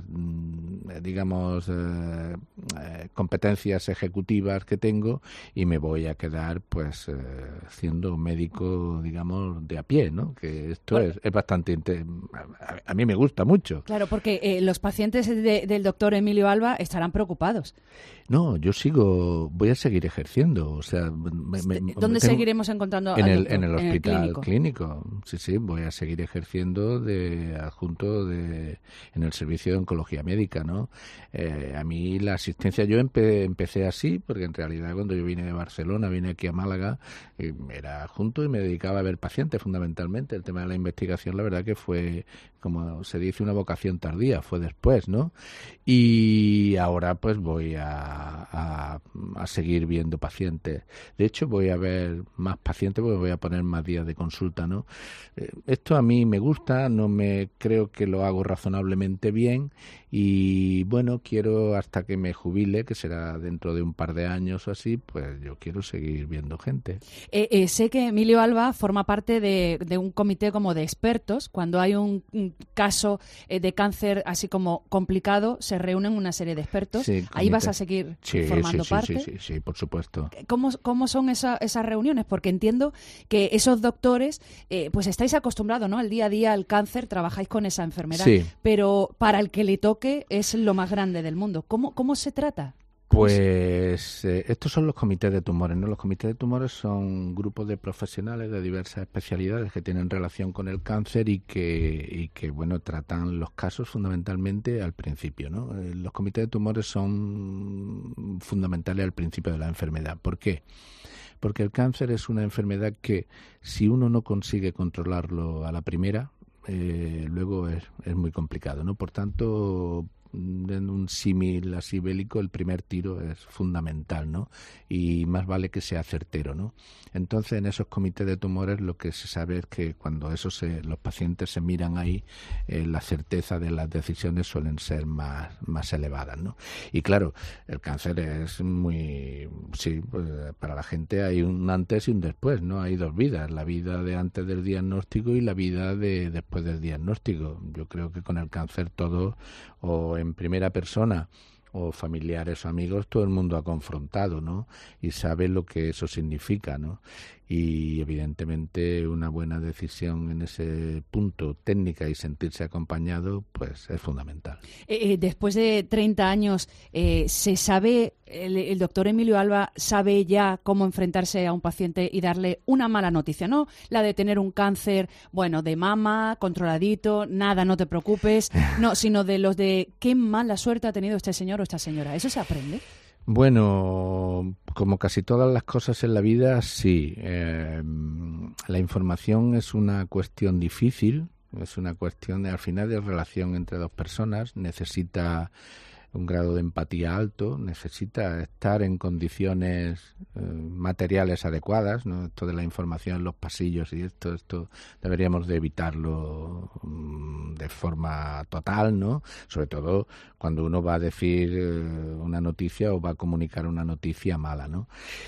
competencias ejecutivas que tengo y me voy a quedar, pues, siendo médico, digamos, de a pie, ¿no? Que esto es bastante... A mí me gusta mucho. Claro, porque los pacientes del doctor Emilio Alba estarán preocupados. No, voy a seguir ejerciendo. O sea, ¿dónde seguiremos encontrando en el hospital clínico? Sí, voy a seguir ejerciendo de adjunto en el servicio de oncología médica, ¿no? A mí la asistencia, yo empecé así, porque en realidad cuando yo vine de Barcelona, vine aquí a Málaga, era adjunto y me dedicaba a ver pacientes fundamentalmente. El tema de la investigación, la verdad que fue, como se dice, una vocación tardía, fue después, ¿no? Y ahora pues voy a seguir viendo pacientes. De hecho, voy a ver más pacientes porque voy a poner más días de consulta, ¿no? Esto a mí me gusta, creo que lo hago razonablemente bien y bueno, quiero hasta que me jubile, que será dentro de un par de años o así, pues yo quiero seguir viendo gente. Sé que Emilio Alba forma parte de un comité como de expertos. Cuando hay un caso de cáncer así como complicado, se reúnen una serie de expertos. Sí, ¿ahí vas a seguir formando parte? Sí, por supuesto. ¿Cómo son esas reuniones? Porque entiendo que esos doctores, pues estáis acostumbrados, ¿no? El día a día al cáncer, trabajáis con esa enfermedad. Sí. Pero para el que le toque es lo más grande del mundo. ¿Cómo se trata? Pues estos son los comités de tumores, ¿no? Los comités de tumores son grupos de profesionales de diversas especialidades que tienen relación con el cáncer y que bueno, tratan los casos fundamentalmente al principio, ¿no? Los comités de tumores son fundamentales al principio de la enfermedad. ¿Por qué? Porque el cáncer es una enfermedad que si uno no consigue controlarlo a la primera, luego es muy complicado, ¿no? Por tanto, en un símil así bélico, el primer tiro es fundamental, ¿no? Y más vale que sea certero, ¿no? Entonces, en esos comités de tumores lo que se sabe es que cuando los pacientes se miran ahí, la certeza de las decisiones suelen ser más elevadas, ¿no? Y claro, el cáncer es muy... Sí, pues, para la gente hay un antes y un después, ¿no? Hay dos vidas, la vida de antes del diagnóstico y la vida de después del diagnóstico. Yo creo que con el cáncer todo, o en primera persona o familiares o amigos, todo el mundo ha confrontado, ¿no? Y sabe lo que eso significa, ¿no? Y evidentemente una buena decisión en ese punto técnica y sentirse acompañado, pues es fundamental. Después de 30 años, ¿se sabe, el doctor Emilio Alba sabe ya cómo enfrentarse a un paciente y darle una mala noticia? No la de tener un cáncer, bueno, de mama, controladito, nada, no te preocupes, no, sino de los de qué mala suerte ha tenido este señor o esta señora. ¿Eso se aprende? Bueno, como casi todas las cosas en la vida, sí. La información es una cuestión difícil, es una cuestión al final de relación entre dos personas. Necesita un grado de empatía alto, necesita estar en condiciones materiales adecuadas, ¿no? Esto de la información en los pasillos y esto deberíamos de evitarlo de forma total, ¿no? Sobre todo cuando uno va a decir una noticia o va a comunicar una noticia mala, ¿no?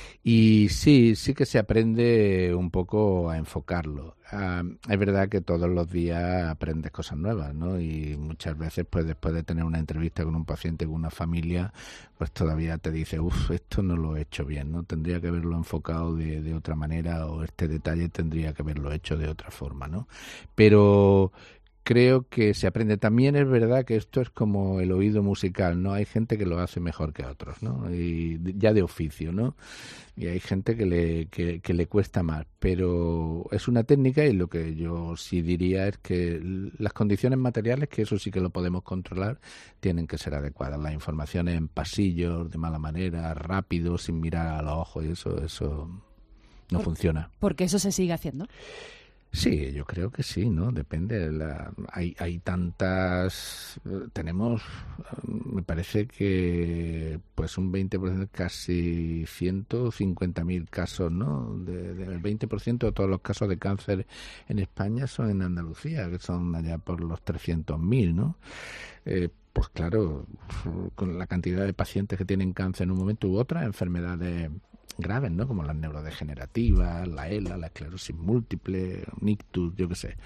Y sí que se aprende un poco a enfocarlo. Es verdad que todos los días aprendes cosas nuevas, ¿no? Y muchas veces, pues después de tener una entrevista con un paciente, con una familia, pues todavía te dice, esto no lo he hecho bien, ¿no? Tendría que haberlo enfocado de otra manera, o este detalle tendría que haberlo hecho de otra forma, ¿no? Pero creo que se aprende. También es verdad que esto es como el oído musical, ¿no? Hay gente que lo hace mejor que otros, ¿no? Y ya de oficio, ¿no? Y hay gente que le cuesta más, pero es una técnica, y lo que yo sí diría es que las condiciones materiales, que eso sí que lo podemos controlar, tienen que ser adecuadas. Las informaciones en pasillos, de mala manera, rápido, sin mirar a los ojos, y eso no funciona. Porque eso se sigue haciendo. Sí, yo creo que sí, ¿no? Depende. Hay tantas... Tenemos, me parece que pues un 20%, casi 150.000 casos, ¿no? Del 20% de todos los casos de cáncer en España son en Andalucía, que son allá por los 300.000, ¿no? Pues claro, con la cantidad de pacientes que tienen cáncer en un momento u otra, enfermedades graves, ¿no? Como las neurodegenerativas, la ELA, la esclerosis múltiple, un ictus, yo qué sé.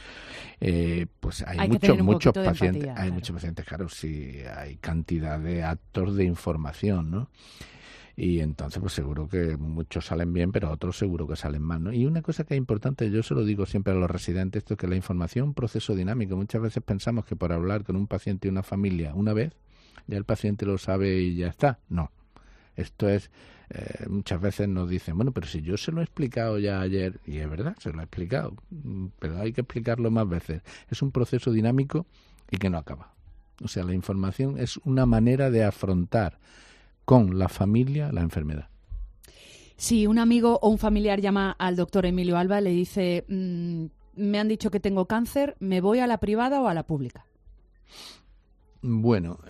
Pues hay muchos pacientes, empatía, hay muchos pacientes, claro, sí, hay cantidad de actos de información, ¿no? Y entonces, pues seguro que muchos salen bien, pero otros seguro que salen mal, ¿no? Y una cosa que es importante, yo se lo digo siempre a los residentes, esto es que la información es un proceso dinámico. Muchas veces pensamos que por hablar con un paciente y una familia una vez, ya el paciente lo sabe y ya está. No. Esto es, muchas veces nos dicen, bueno, pero si yo se lo he explicado ya ayer, y es verdad, se lo he explicado, pero hay que explicarlo más veces. Es un proceso dinámico y que no acaba. O sea, la información es una manera de afrontar con la familia la enfermedad. Si un amigo o un familiar llama al doctor Emilio Alba, le dice, me han dicho que tengo cáncer, ¿me voy a la privada o a la pública? Bueno,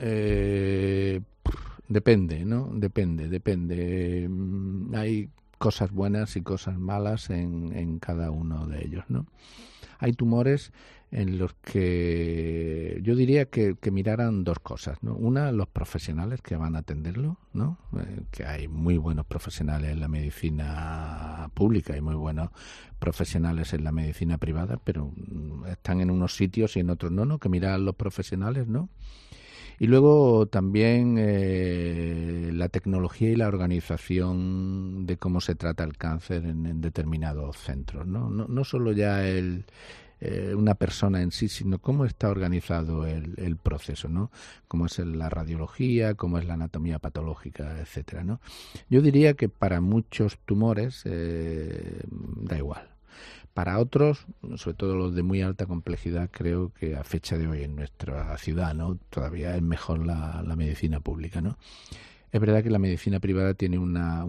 depende, ¿no? Depende. Hay cosas buenas y cosas malas en cada uno de ellos, ¿no? Hay tumores en los que yo diría que miraran dos cosas, ¿no? Una, los profesionales que van a atenderlo, ¿no? Que hay muy buenos profesionales en la medicina pública y muy buenos profesionales en la medicina privada, pero están en unos sitios y en otros no, que mirar los profesionales, ¿no? Y luego también la tecnología y la organización de cómo se trata el cáncer en determinados centros, ¿no? No solo ya una persona en sí, sino cómo está organizado el proceso, ¿no? Cómo es la radiología, cómo es la anatomía patológica, etcétera, ¿no? Yo diría que para muchos tumores da igual. Para otros, sobre todo los de muy alta complejidad, creo que a fecha de hoy en nuestra ciudad, ¿no? Todavía es mejor la medicina pública, ¿no? Es verdad que la medicina privada tiene una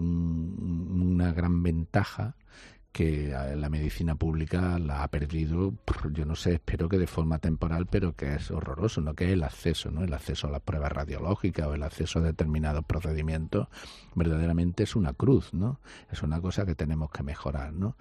gran ventaja que la medicina pública la ha perdido, yo no sé, espero que de forma temporal, pero que es horroroso, ¿no? Que es el acceso, ¿no? El acceso a las pruebas radiológicas o el acceso a determinados procedimientos verdaderamente es una cruz, ¿no? Es una cosa que tenemos que mejorar, ¿no?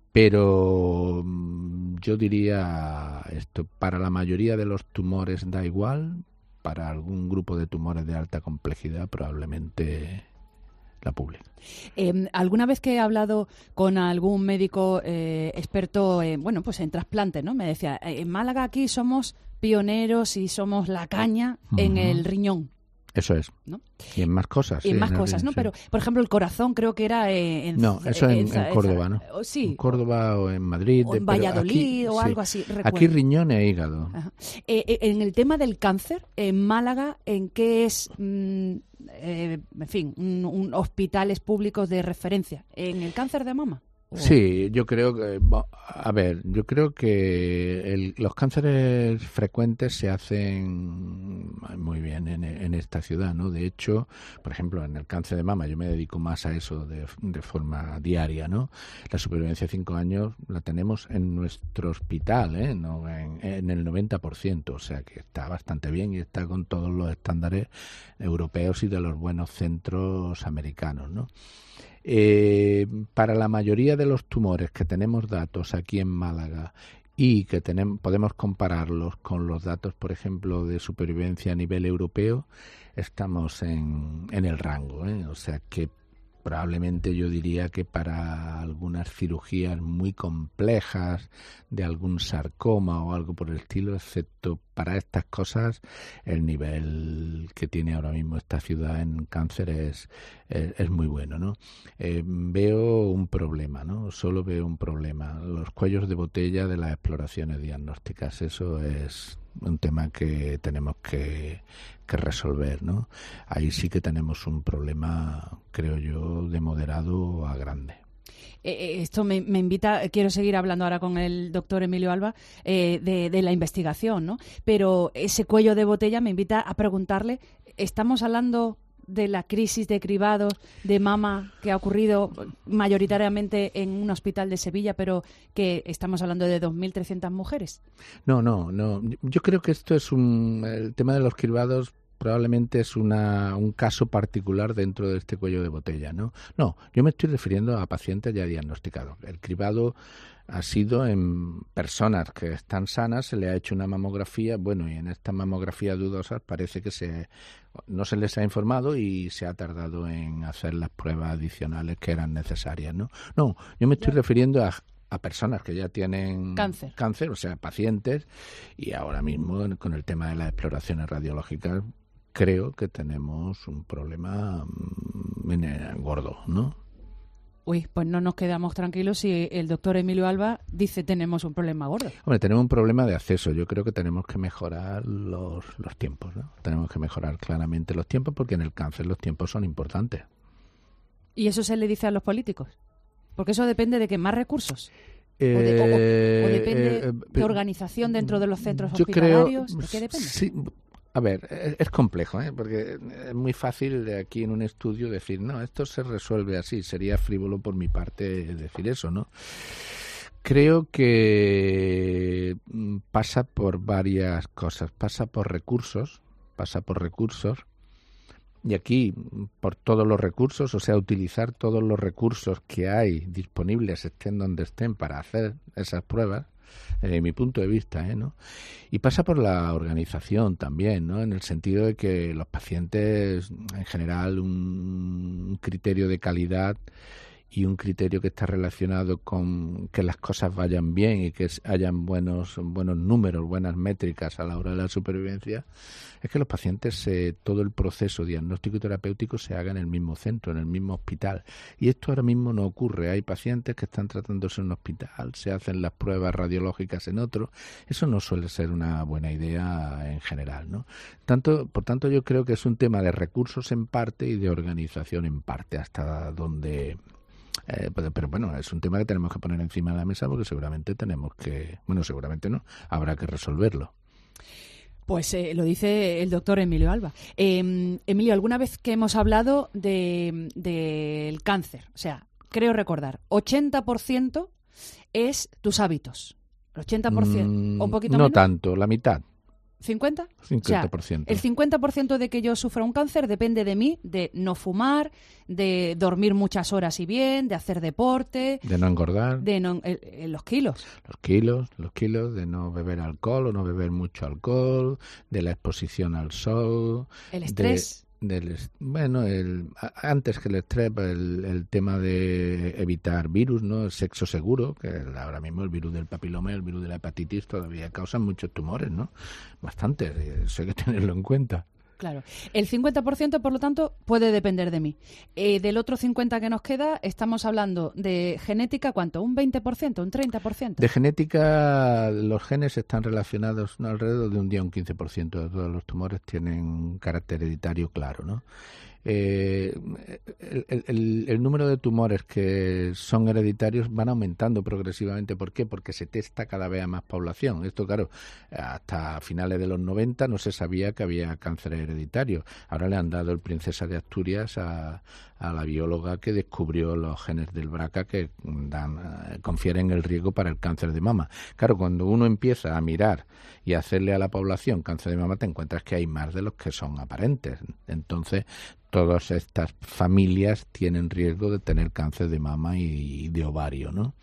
Pero yo diría esto, para la mayoría de los tumores da igual, para algún grupo de tumores de alta complejidad probablemente la pública. Alguna vez que he hablado con algún médico experto pues en trasplante, ¿no? Me decía, en Málaga aquí somos pioneros y somos la caña en el riñón. Eso es. ¿No? Y en más cosas. Y en más cosas, ¿no? Sí. Pero, por ejemplo, el corazón creo que era en... No, eso en Córdoba, ¿no? Sí. En Córdoba o en Madrid. O en Valladolid aquí, o algo así, recuerdo. Aquí riñón e hígado. Ajá. En el tema del cáncer, en Málaga, ¿en qué es, en fin, un hospitales públicos de referencia? ¿En el cáncer de mama? Sí, yo creo que, yo creo que los cánceres frecuentes se hacen en muy bien en esta ciudad, ¿no? De hecho, por ejemplo, en el cáncer de mama yo me dedico más a eso de forma diaria, ¿no? La supervivencia de 5 años la tenemos en nuestro hospital, no en el 90%, o sea que está bastante bien y está con todos los estándares europeos y de los buenos centros americanos, ¿no? Para la mayoría de los tumores que tenemos datos aquí en Málaga y que podemos compararlos con los datos, por ejemplo, de supervivencia a nivel europeo, estamos en el rango, o sea que probablemente yo diría que para algunas cirugías muy complejas de algún sarcoma o algo por el estilo, excepto para estas cosas, el nivel que tiene ahora mismo esta ciudad en cáncer es muy bueno, ¿no? Veo un problema, ¿no? Solo veo un problema. Los cuellos de botella de las exploraciones diagnósticas, eso es un tema que tenemos que resolver, ¿no? Ahí sí que tenemos un problema, creo yo, de moderado a grande. Esto me invita, quiero seguir hablando ahora con el doctor Emilio Alba de la investigación, ¿no? Pero ese cuello de botella me invita a preguntarle, ¿estamos hablando de la crisis de cribados de mama que ha ocurrido mayoritariamente en un hospital de Sevilla, pero que estamos hablando de 2.300 mujeres? No. Yo creo que esto es el tema de los cribados probablemente es un caso particular dentro de este cuello de botella, ¿no? No, yo me estoy refiriendo a pacientes ya diagnosticados. El cribado ha sido en personas que están sanas, se le ha hecho una mamografía, bueno, y en esta mamografía dudosas parece que no se les ha informado y se ha tardado en hacer las pruebas adicionales que eran necesarias, ¿no? No, yo me estoy refiriendo a personas que ya tienen cáncer, o sea, pacientes, y ahora mismo con el tema de las exploraciones radiológicas creo que tenemos un problema gordo, ¿no? Uy, pues no nos quedamos tranquilos si el doctor Emilio Alba dice tenemos un problema gordo. Hombre, tenemos un problema de acceso. Yo creo que tenemos que mejorar los tiempos, ¿no? Tenemos que mejorar claramente los tiempos porque en el cáncer los tiempos son importantes. ¿Y eso se le dice a los políticos? Porque eso depende de que más recursos. ¿O depende de organización dentro de los centros hospitalarios? ¿De qué depende? Sí. A ver, es complejo, porque es muy fácil de aquí en un estudio decir, no, esto se resuelve así. Sería frívolo por mi parte decir eso, ¿no? Creo que pasa por varias cosas. Pasa por recursos, y aquí por todos los recursos, o sea, utilizar todos los recursos que hay disponibles, estén donde estén, para hacer esas pruebas, desde mi punto de vista, ¿no? Y pasa por la organización también, ¿no? En el sentido de que los pacientes, en general, un criterio de calidad y un criterio que está relacionado con que las cosas vayan bien y que hayan buenos números, buenas métricas a la hora de la supervivencia, es que los pacientes, todo el proceso diagnóstico y terapéutico se haga en el mismo centro, en el mismo hospital. Y esto ahora mismo no ocurre. Hay pacientes que están tratándose en un hospital, se hacen las pruebas radiológicas en otro. Eso no suele ser una buena idea en general, ¿no? Por tanto, yo creo que es un tema de recursos en parte y de organización en parte, hasta donde... pero bueno, es un tema que tenemos que poner encima de la mesa porque seguramente seguramente no, habrá que resolverlo. Pues lo dice el doctor Emilio Alba. Emilio, alguna vez que hemos hablado del cáncer, o sea, creo recordar, 80% es tus hábitos. 80%, un poquito menos. No tanto, la mitad. ¿50? 50%. O sea, el 50% de que yo sufra un cáncer depende de mí, de no fumar, de dormir muchas horas y bien, de hacer deporte. De no engordar. De los kilos. Los kilos, de no beber alcohol o no beber mucho alcohol, de la exposición al sol. El estrés. Antes que el estrés, el tema de evitar virus, ¿no? El sexo seguro, que ahora mismo el virus del papiloma y el virus de la hepatitis todavía causan muchos tumores, ¿no? Bastantes, eso hay que tenerlo en cuenta. Claro. El 50%, por lo tanto, puede depender de mí. Del otro 50% que nos queda, estamos hablando de genética, ¿cuánto? ¿Un 20%? ¿Un 30%? De genética, los genes están relacionados alrededor de un 15% de todos los tumores tienen un carácter hereditario claro, ¿no? el número de tumores que son hereditarios van aumentando progresivamente. ¿Por qué? Porque se testa cada vez a más población. Esto, claro, hasta finales de los 90 no se sabía que había cáncer hereditario. Ahora le han dado el Princesa de Asturias a la bióloga que descubrió los genes del BRCA que confieren el riesgo para el cáncer de mama. Claro, cuando uno empieza a mirar y a hacerle a la población cáncer de mama, te encuentras que hay más de los que son aparentes. Entonces, todas estas familias tienen riesgo de tener cáncer de mama y de ovario, ¿no?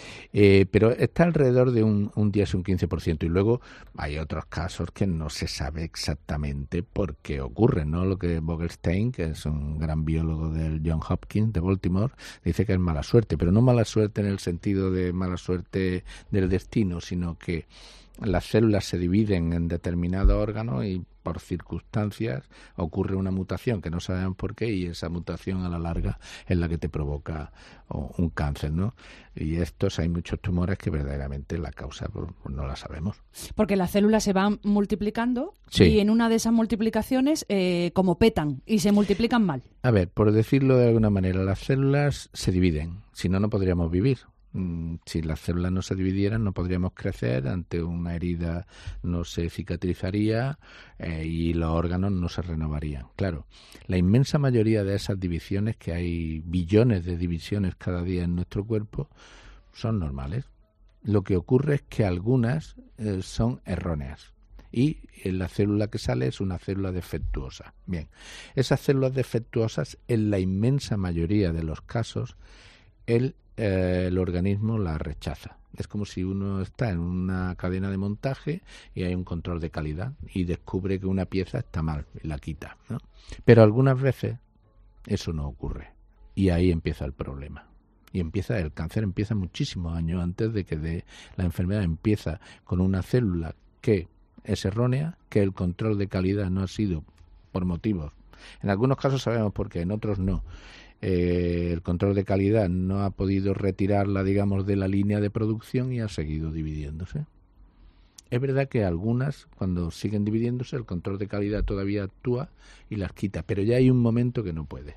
Pero está alrededor de un 10 o un 15%. Y luego hay otros casos que no se sabe exactamente por qué ocurren, ¿no? Lo que Vogelstein, que es un gran biólogo del Johns Hopkins de Baltimore, dice que es mala suerte, pero no mala suerte en el sentido de mala suerte del destino, sino que las células se dividen en determinados órganos y por circunstancias ocurre una mutación que no sabemos por qué, y esa mutación a la larga es la que te provoca un cáncer, ¿no? Y hay muchos tumores que verdaderamente la causa no la sabemos. Porque las células se van multiplicando, sí, y en una de esas multiplicaciones como petan y se multiplican mal. A ver, por decirlo de alguna manera, las células se dividen, si no, no podríamos vivir. Si las células no se dividieran, no podríamos crecer, ante una herida no se cicatrizaría y los órganos no se renovarían. Claro, la inmensa mayoría de esas divisiones, que hay billones de divisiones cada día en nuestro cuerpo, son normales. Lo que ocurre es que algunas son erróneas. Y la célula que sale es una célula defectuosa. Bien, esas células defectuosas, en la inmensa mayoría de los casos, el organismo la rechaza. Es como si uno está en una cadena de montaje y hay un control de calidad y descubre que una pieza está mal y la quita, ¿no? Pero algunas veces eso no ocurre y ahí empieza el problema. Y el cáncer empieza muchísimos años antes de que la enfermedad. Empieza con una célula que es errónea, que el control de calidad no ha sido por motivos. En algunos casos sabemos por qué, en otros no. El control de calidad no ha podido retirarla, digamos, de la línea de producción y ha seguido dividiéndose. Es verdad que algunas, cuando siguen dividiéndose, el control de calidad todavía actúa y las quita, pero ya hay un momento que no puede.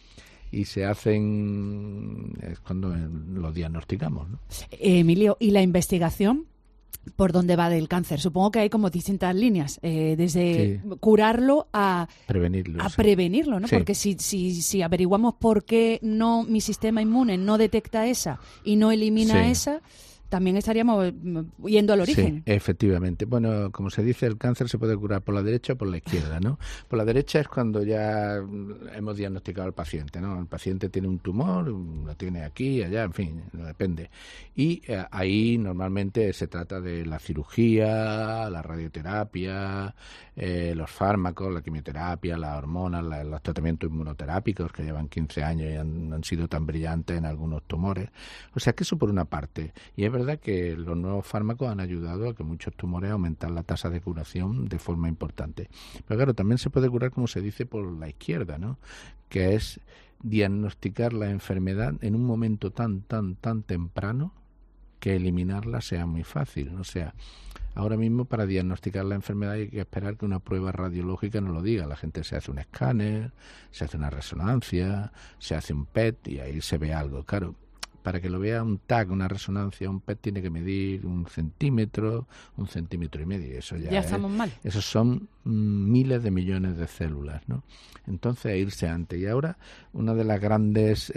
Y se hacen, es cuando los diagnosticamos, ¿no? Emilio, ¿y la investigación por dónde va del cáncer? Supongo que hay como distintas líneas, desde curarlo a prevenirlo, ¿no? Sí. Porque si averiguamos por qué mi sistema inmune no detecta esa y no elimina esa, también estaríamos yendo al origen. Sí, efectivamente. Bueno, como se dice, el cáncer se puede curar por la derecha o por la izquierda, ¿no? Por la derecha es cuando ya hemos diagnosticado al paciente, ¿no? El paciente tiene un tumor, lo tiene aquí, allá, en fin, depende. Y ahí normalmente se trata de la cirugía, la radioterapia, los fármacos, la quimioterapia, las hormonas, los tratamientos inmunoterápicos que llevan 15 años y han sido tan brillantes en algunos tumores. O sea, que eso por una parte. Y es verdad que los nuevos fármacos han ayudado a que muchos tumores aumentan la tasa de curación de forma importante. Pero claro, también se puede curar, como se dice, por la izquierda, ¿no? Que es diagnosticar la enfermedad en un momento tan temprano que eliminarla sea muy fácil. O sea, ahora mismo para diagnosticar la enfermedad hay que esperar que una prueba radiológica nos lo diga. La gente se hace un escáner, se hace una resonancia, se hace un PET y ahí se ve algo. Claro, para que lo vea un TAC, una resonancia, un PET tiene que medir 1 centímetro, 1,5 centímetros. Eso ya estamos mal. Esos son miles de millones de células, ¿no? Entonces, irse antes. Y ahora, una de las grandes,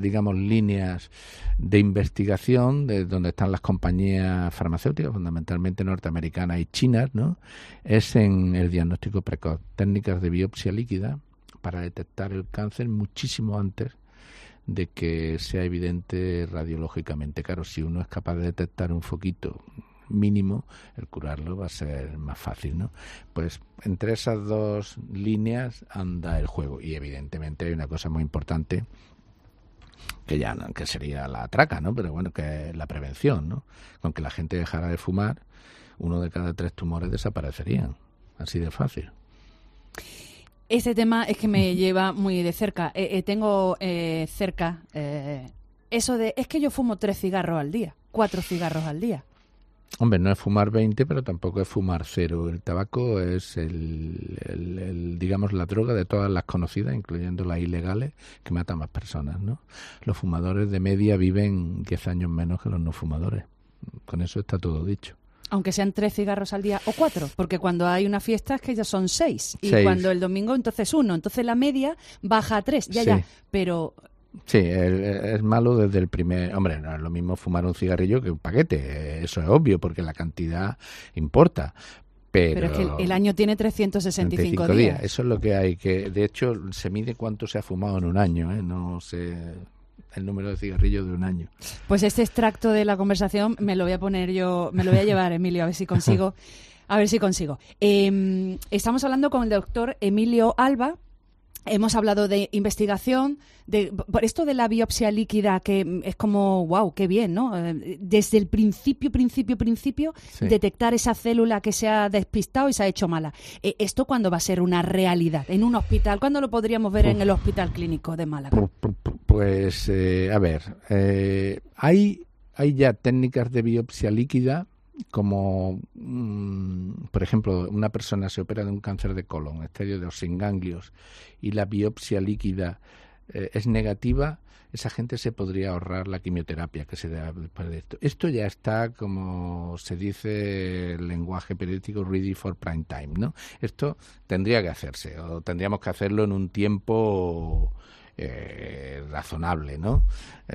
líneas de investigación, de donde están las compañías farmacéuticas, fundamentalmente norteamericanas y chinas, ¿no? Es en el diagnóstico precoz. Técnicas de biopsia líquida para detectar el cáncer muchísimo antes de que sea evidente radiológicamente. Claro, si uno es capaz de detectar un foquito mínimo, el curarlo va a ser más fácil, ¿no? Pues entre esas dos líneas anda el juego. Y evidentemente hay una cosa muy importante que sería la traca, ¿no? Pero bueno, que es la prevención, ¿no? Con que la gente dejara de fumar, 1 de cada 3 tumores desaparecerían. Así de fácil. Este tema es que me lleva muy de cerca. Tengo cerca eso de, es que yo fumo 3 cigarros al día, 4 cigarros al día. Hombre, no es fumar 20, pero tampoco es fumar 0. El tabaco es el digamos, la droga de todas las conocidas, incluyendo las ilegales, que mata más personas, ¿no? Los fumadores de media viven 10 años menos que los no fumadores. Con eso está todo dicho. Aunque sean 3 cigarros al día o 4, porque cuando hay una fiesta es que ya son 6. Y 6. Cuando el domingo, entonces 1. Entonces la media baja a 3. Ya. Pero... Sí, es malo desde el primer... Hombre, no es lo mismo fumar un cigarrillo que un paquete. Eso es obvio, porque la cantidad importa. Pero es que el año tiene 365 días. Eso es lo que hay que... De hecho, se mide cuánto se ha fumado en un año, ¿eh? No sé... el número de cigarrillos de un año. Pues este extracto de la conversación me lo voy a poner yo, me lo voy a llevar, Emilio, a ver si consigo. Estamos hablando con el doctor Emilio Alba. Hemos hablado de investigación, por esto de la biopsia líquida, que es como, wow, qué bien, ¿no? Desde el principio, sí. Detectar esa célula que se ha despistado y se ha hecho mala. ¿Esto cuándo va a ser una realidad? ¿En un hospital? ¿Cuándo lo podríamos ver en el Hospital Clínico de Málaga? Pues, a ver, hay ya técnicas de biopsia líquida, como, por ejemplo, una persona se opera de un cáncer de colon, estadio 2, sin ganglios, y la biopsia líquida es negativa, esa gente se podría ahorrar la quimioterapia que se da después de esto. Esto ya está, como se dice el lenguaje periodístico, ready for prime time, ¿no? Esto tendría que hacerse, o tendríamos que hacerlo en un tiempo razonable, ¿no?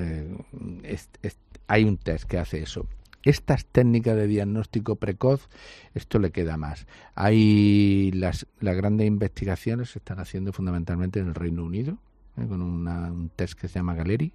Hay un test que hace eso. Estas técnicas de diagnóstico precoz, esto le queda más. Hay las grandes investigaciones se están haciendo fundamentalmente en el Reino Unido, con un test que se llama Galeri,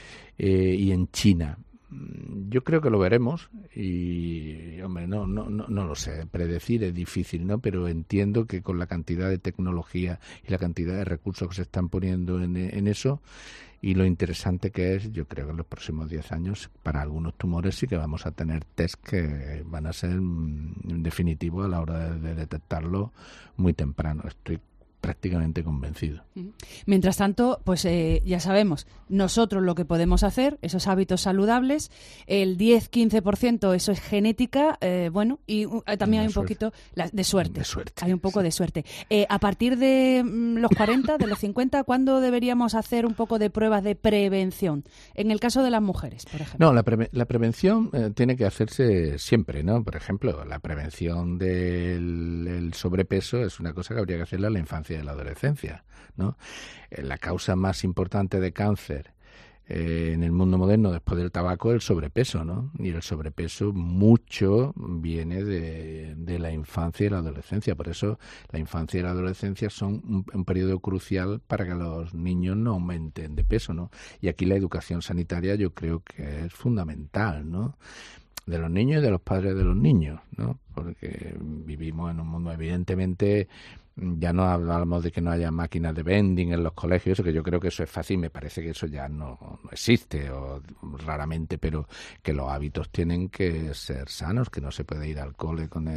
y en China. Yo creo que lo veremos y, hombre, no lo sé, predecir es difícil, ¿no? Pero entiendo que con la cantidad de tecnología y la cantidad de recursos que se están poniendo en eso, y lo interesante que es, yo creo que en los próximos 10 años, para algunos tumores sí que vamos a tener test que van a ser, en definitivo, a la hora de detectarlo muy temprano. Estoy prácticamente convencido. Mientras tanto, pues ya sabemos, nosotros lo que podemos hacer, esos hábitos saludables, el 10-15% eso es genética, y también hay un poquito de suerte. Hay un poco de suerte. A partir de los 40, de los 50, ¿cuándo deberíamos hacer un poco de pruebas de prevención? En el caso de las mujeres, por ejemplo. No, la prevención tiene que hacerse siempre, ¿no? Por ejemplo, la prevención del sobrepeso es una cosa que habría que hacerla en la infancia y en la adolescencia, ¿no? La causa más importante de cáncer en el mundo moderno después del tabaco es el sobrepeso, ¿no? Y el sobrepeso mucho viene de la infancia y la adolescencia. Por eso la infancia y la adolescencia son un periodo crucial para que los niños no aumenten de peso, ¿no? Y aquí la educación sanitaria yo creo que es fundamental, ¿no? De los niños y de los padres de los niños, ¿no? Porque vivimos en un mundo, evidentemente, ya no hablamos de que no haya máquinas de vending en los colegios, eso que yo creo que eso es fácil, me parece que eso ya no existe, o raramente, pero que los hábitos tienen que ser sanos, que no se puede ir al cole con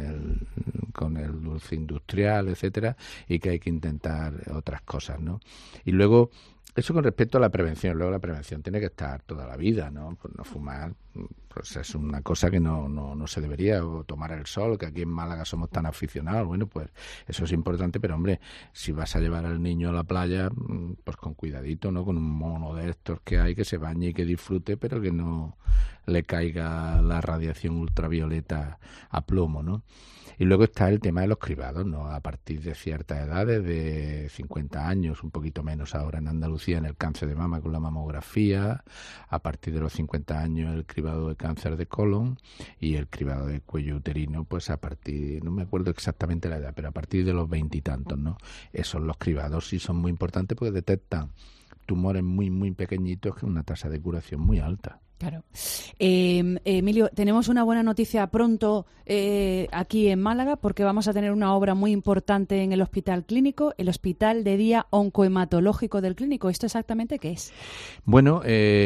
el dulce industrial, etcétera, y que hay que intentar otras cosas, ¿no? Y luego, eso con respecto a la prevención. Luego la prevención tiene que estar toda la vida, ¿no? Pues no fumar, pues es una cosa que no se debería, o tomar el sol, que aquí en Málaga somos tan aficionados. Bueno, pues eso es importante, pero hombre, si vas a llevar al niño a la playa, pues con cuidadito, ¿no? Con un mono de estos que hay, que se bañe y que disfrute, pero que no le caiga la radiación ultravioleta a plomo, ¿no? Y luego está el tema de los cribados, ¿no? A partir de ciertas edades, de 50 años, un poquito menos ahora en Andalucía, en el cáncer de mama con la mamografía, a partir de los 50 años el cribado de cáncer de colon y el cribado de cuello uterino, pues a partir, no me acuerdo exactamente la edad, pero a partir de los 20 y tantos, ¿no? Esos los cribados sí son muy importantes porque detectan tumores muy, muy pequeñitos con una tasa de curación muy alta. Claro. Emilio, tenemos una buena noticia pronto aquí en Málaga, porque vamos a tener una obra muy importante en el Hospital Clínico, el Hospital de Día Oncohematológico del Clínico. ¿Esto exactamente qué es? Bueno,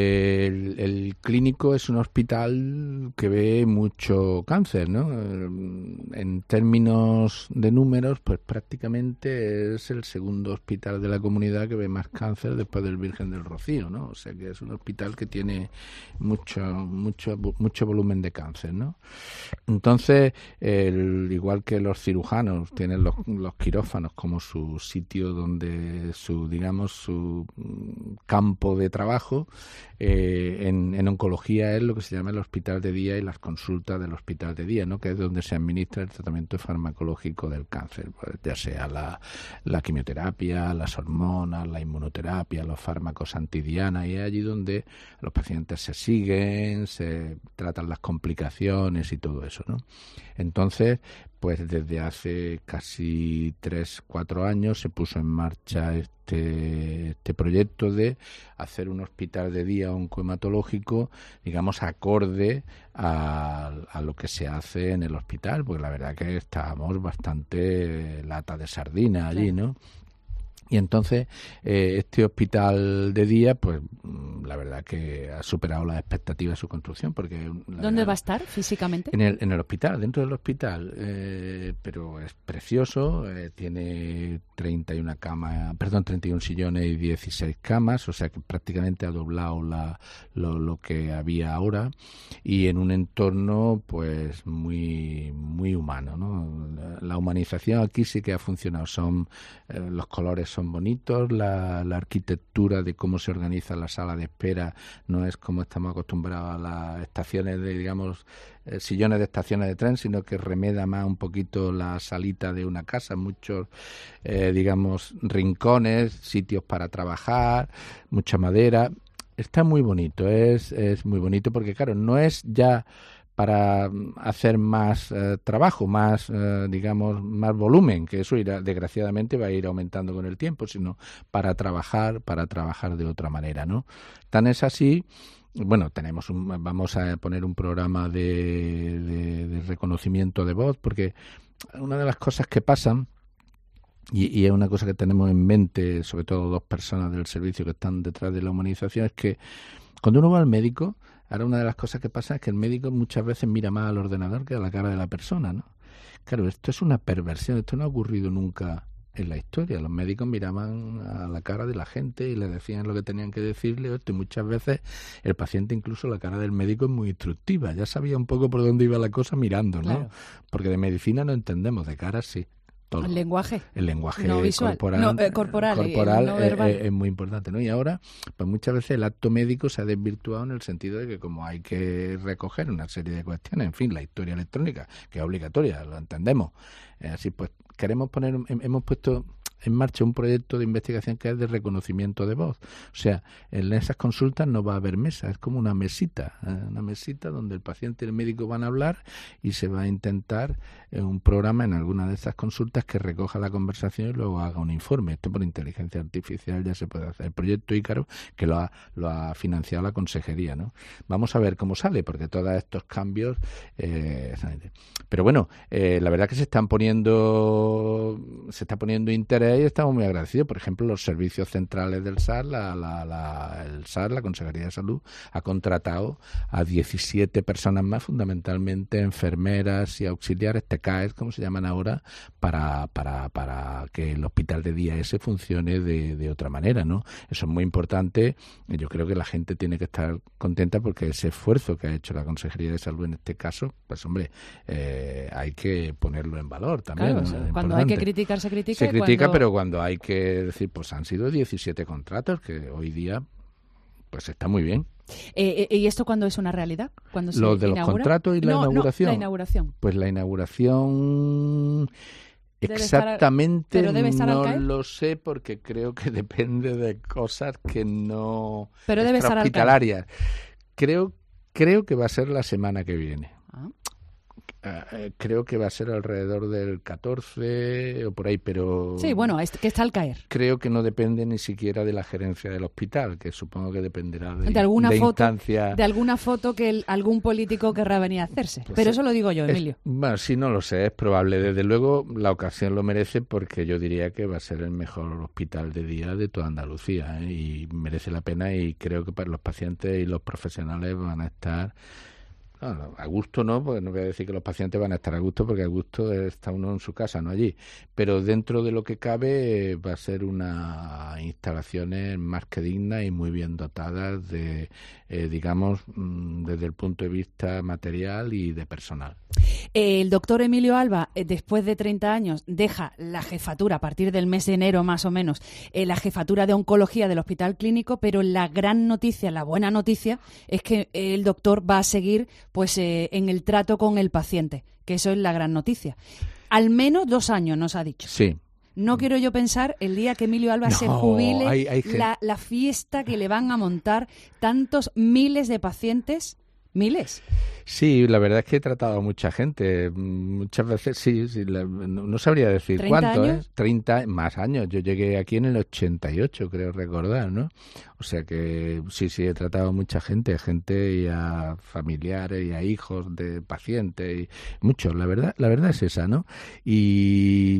el Clínico es un hospital que ve mucho cáncer, ¿no? En términos de números, pues prácticamente es el segundo hospital de la comunidad que ve más cáncer después del Virgen del Rocío, ¿no? O sea que es un hospital que tiene mucho volumen de cáncer, ¿no? Entonces, igual que los cirujanos tienen los quirófanos como su sitio donde su campo de trabajo, en oncología es lo que se llama el hospital de día y las consultas del hospital de día, ¿no? Que es donde se administra el tratamiento farmacológico del cáncer, pues, ya sea la quimioterapia, las hormonas, la inmunoterapia, los fármacos antidiana, y es allí donde los pacientes se siguen, se tratan las complicaciones y todo eso, ¿no? Entonces, pues desde hace casi 3-4 años se puso en marcha este proyecto de hacer un hospital de día oncohematológico, digamos, acorde a lo que se hace en el hospital, porque la verdad que estábamos bastante lata de sardina allí, ¿no? Y entonces este hospital de día, pues la verdad que ha superado las expectativas de su construcción, porque ¿dónde va a estar físicamente? En el hospital, dentro del hospital, pero es precioso, tiene 31 sillones y 16 camas, o sea que prácticamente ha doblado lo que había ahora, y en un entorno pues muy humano, ¿no? La humanización aquí sí que ha funcionado, los colores son bonitos, la arquitectura de cómo se organiza la sala de espera no es como estamos acostumbrados a las estaciones de, digamos, sillones de estaciones de tren, sino que remeda más un poquito la salita de una casa, muchos, digamos, rincones, sitios para trabajar, mucha madera. Está muy bonito, es muy bonito porque, claro, no es ya para hacer más trabajo, más, digamos, más volumen, que eso desgraciadamente va a ir aumentando con el tiempo, sino para trabajar de otra manera, ¿no? Tan es así, bueno, vamos a poner un programa de reconocimiento de voz, porque una de las cosas que pasan, y es una cosa que tenemos en mente, sobre todo 2 personas del servicio que están detrás de la humanización, es que cuando uno va al médico, ahora una de las cosas que pasa es que el médico muchas veces mira más al ordenador que a la cara de la persona, ¿no? Claro, esto es una perversión, esto no ha ocurrido nunca en la historia. Los médicos miraban a la cara de la gente y le decían lo que tenían que decirle, y muchas veces el paciente, incluso la cara del médico es muy instructiva, ya sabía un poco por dónde iba la cosa mirando, ¿no? Claro. Porque de medicina no entendemos, de cara sí. Todo. El lenguaje no visual, corporal no verbal. Es muy importante, ¿no? Y ahora, pues muchas veces el acto médico se ha desvirtuado en el sentido de que como hay que recoger una serie de cuestiones, en fin, la historia electrónica, que es obligatoria, lo entendemos. Así pues, hemos puesto en marcha un proyecto de investigación que es de reconocimiento de voz. O sea, en esas consultas no va a haber mesa, es como una mesita donde el paciente y el médico van a hablar y se va a intentar un programa en alguna de esas consultas que recoja la conversación y luego haga un informe. Esto por inteligencia artificial ya se puede hacer. El proyecto Ícaro, que lo ha financiado la consejería, ¿no? Vamos a ver cómo sale, porque todos estos cambios... pero bueno, la verdad que se está poniendo interés y estamos muy agradecidos. Por ejemplo, los servicios centrales del SAR, el SAR, la Consejería de Salud, ha contratado a 17 personas más, fundamentalmente enfermeras y auxiliares, TCAES, como se llaman ahora, para que el hospital de día ese funcione de otra manera, ¿no? Eso es muy importante. Yo creo que la gente tiene que estar contenta porque ese esfuerzo que ha hecho la Consejería de Salud en este caso, pues hombre, hay que ponerlo en valor también. Claro, ¿no? Cuando hay que criticar, se critica. Se critica, pero cuando hay que decir, pues han sido 17 contratos, que hoy día pues está muy bien. ¿Y esto cuándo es una realidad? ¿Cuándo se ¿Los de los contratos y la inauguración? No, la inauguración. Pues la inauguración exactamente no lo sé, porque creo que depende de cosas que no extrahospitalarias. Creo que va a ser la semana que viene. Creo que va a ser alrededor del 14 o por ahí, pero... Sí, bueno, que está al caer. Creo que no depende ni siquiera de la gerencia del hospital, que supongo que dependerá de alguna foto, instancia... De alguna foto que algún político querrá venir a hacerse. Pues pero eso lo digo yo, Emilio. Bueno, sí, no lo sé, es probable. Desde luego la ocasión lo merece, porque yo diría que va a ser el mejor hospital de día de toda Andalucía, y merece la pena, y creo que para los pacientes y los profesionales van a estar... No, a gusto no, porque no voy a decir que los pacientes van a estar a gusto, porque a gusto está uno en su casa, no allí. Pero dentro de lo que cabe va a ser unas instalaciones más que dignas y muy bien dotadas de, digamos, desde el punto de vista material y de personal. El doctor Emilio Alba, después de 30 años, deja la jefatura a partir del mes de enero más o menos, la jefatura de oncología del Hospital Clínico, pero la gran noticia, la buena noticia, es que el doctor va a seguir pues en el trato con el paciente, que eso es la gran noticia. Al menos 2 años nos ha dicho. Sí. No quiero yo pensar el día que Emilio Alba se jubile, la fiesta que le van a montar tantos miles de pacientes. ¿Miles? Sí, la verdad es que he tratado a mucha gente. Muchas veces, sí no sabría decir cuánto, años? 30 más años. Yo llegué aquí en el 88, creo recordar, ¿no? O sea que sí, he tratado a mucha gente y a familiares y a hijos de pacientes, y muchos. La verdad es esa, ¿no? Y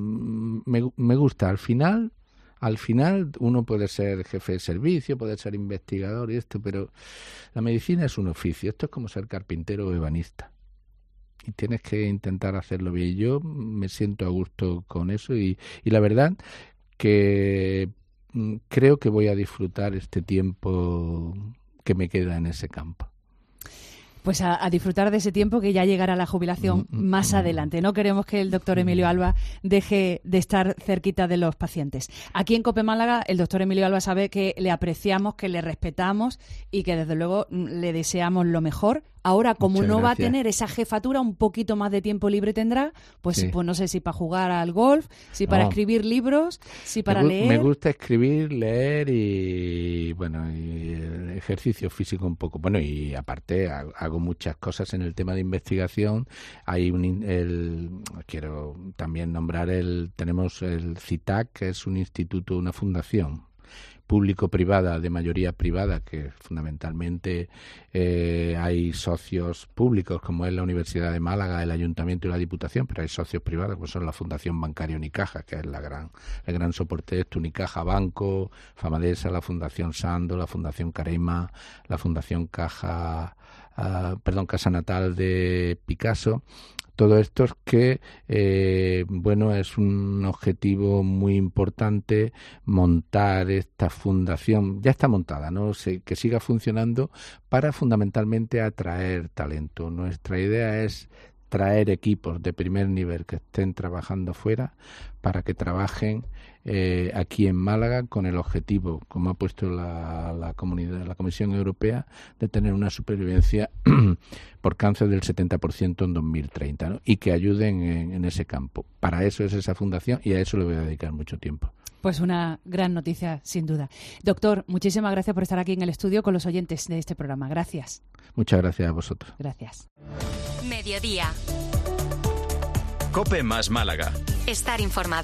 me gusta. Al final uno puede ser jefe de servicio, puede ser investigador y esto, pero la medicina es un oficio. Esto es como ser carpintero o ebanista. Y tienes que intentar hacerlo bien. Yo me siento a gusto con eso y la verdad que creo que voy a disfrutar este tiempo que me queda en ese campo. Pues a disfrutar de ese tiempo, que ya llegará la jubilación más adelante. No queremos que el doctor Emilio Alba deje de estar cerquita de los pacientes. Aquí en COPE Málaga, el doctor Emilio Alba sabe que le apreciamos, que le respetamos y que desde luego le deseamos lo mejor. Ahora, como no va a tener esa jefatura, un poquito más de tiempo libre tendrá, pues no sé si para jugar al golf, si para escribir libros, si para leer. Me gusta escribir, leer y ejercicio físico un poco. Bueno, y aparte hago muchas cosas en el tema de investigación. Quiero también nombrar tenemos el CITAC, que es un instituto, una fundación público-privada, de mayoría privada, que fundamentalmente hay socios públicos, como es la Universidad de Málaga, el Ayuntamiento y la Diputación, pero hay socios privados, como son la Fundación Bancaria Unicaja, que es el gran soporte de esto, Unicaja Banco, Famadesa, la Fundación Sando, la Fundación Carema, la Fundación Casa Natal de Picasso. Todo esto es que, es un objetivo muy importante montar esta fundación. Ya está montada, ¿no? Que siga funcionando para fundamentalmente atraer talento. Nuestra idea es traer equipos de primer nivel que estén trabajando fuera para que trabajen aquí en Málaga con el objetivo, como ha puesto la Comisión Europea, de tener una supervivencia por cáncer del 70% en 2030, ¿no? Y que ayuden en ese campo. Para eso es esa fundación y a eso le voy a dedicar mucho tiempo. Pues una gran noticia, sin duda. Doctor, muchísimas gracias por estar aquí en el estudio con los oyentes de este programa. Gracias. Muchas gracias a vosotros. Gracias. Mediodía. COPE más Málaga. Estar informado.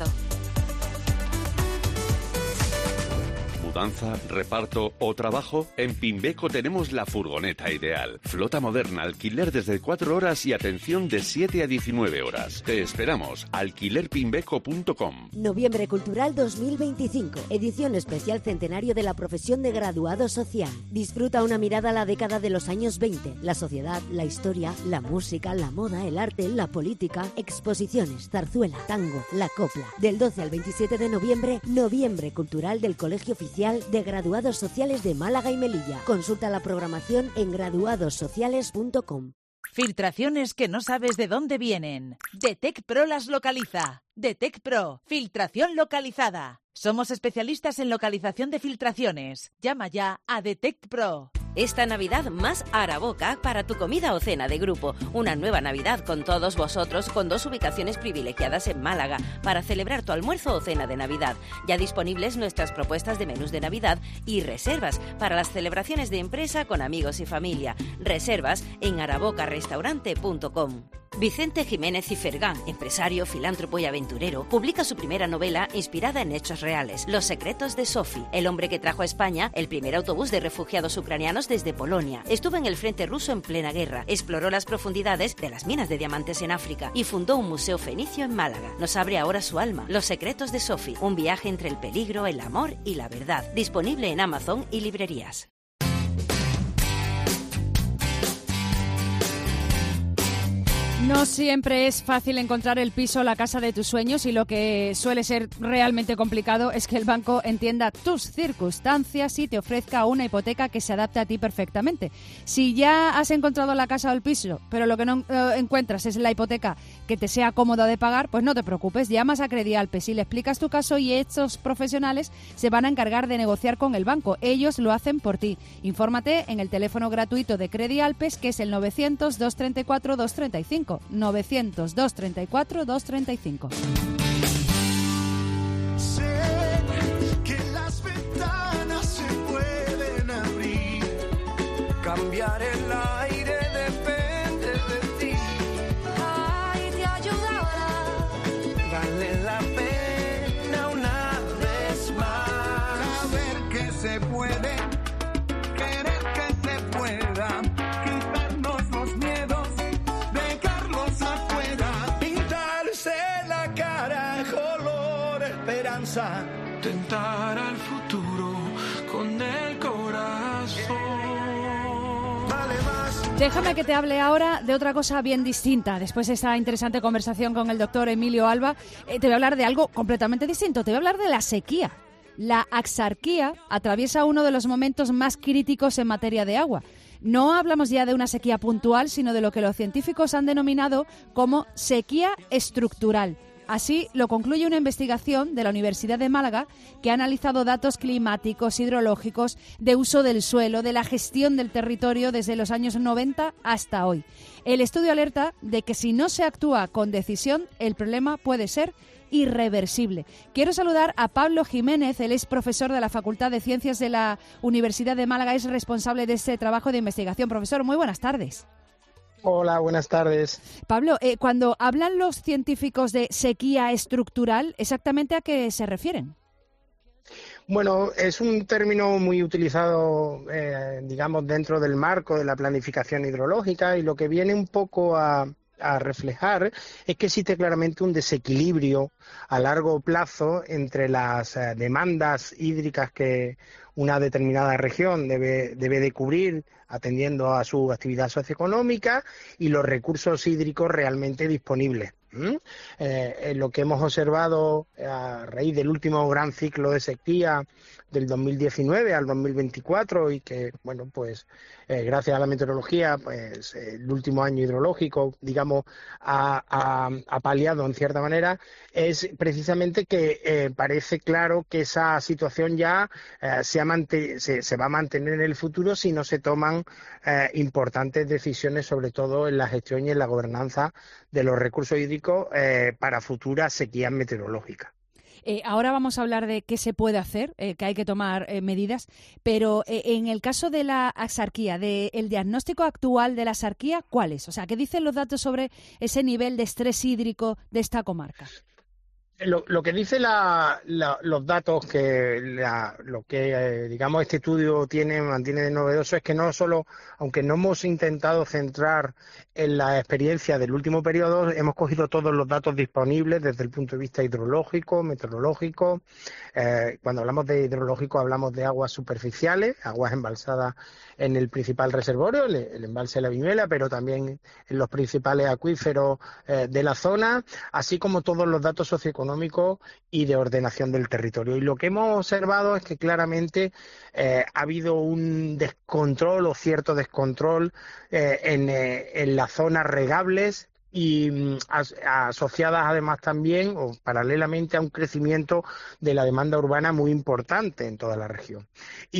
Mudanza, reparto o trabajo, en Pimbeco tenemos la furgoneta ideal. Flota moderna, alquiler desde 4 horas y atención de 7 a 19 horas. Te esperamos. alquilerpimbeco.com. Noviembre Cultural 2025. Edición especial centenario de la profesión de graduado social. Disfruta una mirada a la década de los años 20. La sociedad, la historia, la música, la moda, el arte, la política. Exposiciones, zarzuela, tango, la copla. Del 12 al 27 de noviembre, Noviembre Cultural del Colegio Oficial de Graduados Sociales de Málaga y Melilla. Consulta la programación en graduadossociales.com. Filtraciones que no sabes de dónde vienen. Detect Pro las localiza. Detect Pro, filtración localizada. Somos especialistas en localización de filtraciones. Llama ya a Detect Pro. Esta Navidad más Araboca para tu comida o cena de grupo. Una nueva Navidad con todos vosotros, con 2 ubicaciones privilegiadas en Málaga para celebrar tu almuerzo o cena de Navidad. Ya disponibles nuestras propuestas de menús de Navidad y reservas para las celebraciones de empresa con amigos y familia. Reservas en arabocarestaurante.com. Vicente Jiménez y Fergán, empresario, filántropo y aventurero, publica su primera novela inspirada en hechos reales, Los secretos de Sofi, el hombre que trajo a España el primer autobús de refugiados ucranianos desde Polonia. Estuvo en el frente ruso en plena guerra, exploró las profundidades de las minas de diamantes en África y fundó un museo fenicio en Málaga. Nos abre ahora su alma, Los secretos de Sofi, un viaje entre el peligro, el amor y la verdad. Disponible en Amazon y librerías. No siempre es fácil encontrar el piso o la casa de tus sueños y lo que suele ser realmente complicado es que el banco entienda tus circunstancias y te ofrezca una hipoteca que se adapte a ti perfectamente. Si ya has encontrado la casa o el piso, pero lo que no encuentras es la hipoteca que te sea cómoda de pagar, pues no te preocupes, llamas a Credialpes y le explicas tu caso y estos profesionales se van a encargar de negociar con el banco. Ellos lo hacen por ti. Infórmate en el teléfono gratuito de Credialpes, que es el 900-234-235. 900-234-235. Sé que las ventanas se pueden abrir, cambiar el aire depende de ti. Ay, te ayudará, vale la pena una vez más. Saber que se puede, querer que se pueda, quitarnos los miedos, dejarlos afuera, pintarse la cara color esperanza, tentar al futuro con el corazón. Vale más. Déjame que te hable ahora de otra cosa bien distinta. Después de esta interesante conversación con el doctor Emilio Alba, te voy a hablar de algo completamente distinto. Te voy a hablar de la sequía. La Axarquía atraviesa uno de los momentos más críticos en materia de agua. No hablamos ya de una sequía puntual, sino de lo que los científicos han denominado como sequía estructural. Así lo concluye una investigación de la Universidad de Málaga que ha analizado datos climáticos, hidrológicos, de uso del suelo, de la gestión del territorio desde los años 90 hasta hoy. El estudio alerta de que si no se actúa con decisión, el problema puede ser irreversible. Quiero saludar a Pablo Jiménez, él es profesor de la Facultad de Ciencias de la Universidad de Málaga, es responsable de este trabajo de investigación. Profesor, muy buenas tardes. Hola, buenas tardes. Pablo, cuando hablan los científicos de sequía estructural, ¿exactamente a qué se refieren? Bueno, es un término muy utilizado, digamos, dentro del marco de la planificación hidrológica, y lo que viene un poco a reflejar es que existe claramente un desequilibrio a largo plazo entre las demandas hídricas que una determinada región debe de cubrir atendiendo a su actividad socioeconómica y los recursos hídricos realmente disponibles. Lo que hemos observado a raíz del último gran ciclo de sequía del 2019 al 2024 y que, bueno, pues gracias a la meteorología, pues el último año hidrológico, digamos, ha paliado en cierta manera, es precisamente que parece claro que esa situación ya se va a mantener en el futuro si no se toman importantes decisiones, sobre todo en la gestión y en la gobernanza de los recursos hídricos para futuras sequías meteorológicas. Ahora vamos a hablar de qué se puede hacer, que hay que tomar medidas, pero en el caso de la axarquía, del diagnóstico actual de la axarquía, ¿cuál es? O sea, ¿qué dicen los datos sobre ese nivel de estrés hídrico de esta comarca? Lo que dicen los datos, lo que digamos este estudio mantiene de novedoso es que no solo, aunque no hemos intentado centrar en la experiencia del último periodo, hemos cogido todos los datos disponibles desde el punto de vista hidrológico, meteorológico. Cuando hablamos de hidrológico hablamos de aguas superficiales, aguas embalsadas en el principal reservorio, el embalse de la Viñuela, pero también en los principales acuíferos de la zona, así como todos los datos socioeconómicos y de ordenación del territorio. Y lo que hemos observado es que claramente ha habido un descontrol o cierto descontrol en las zonas regables y asociadas además también o paralelamente a un crecimiento de la demanda urbana muy importante en toda la región.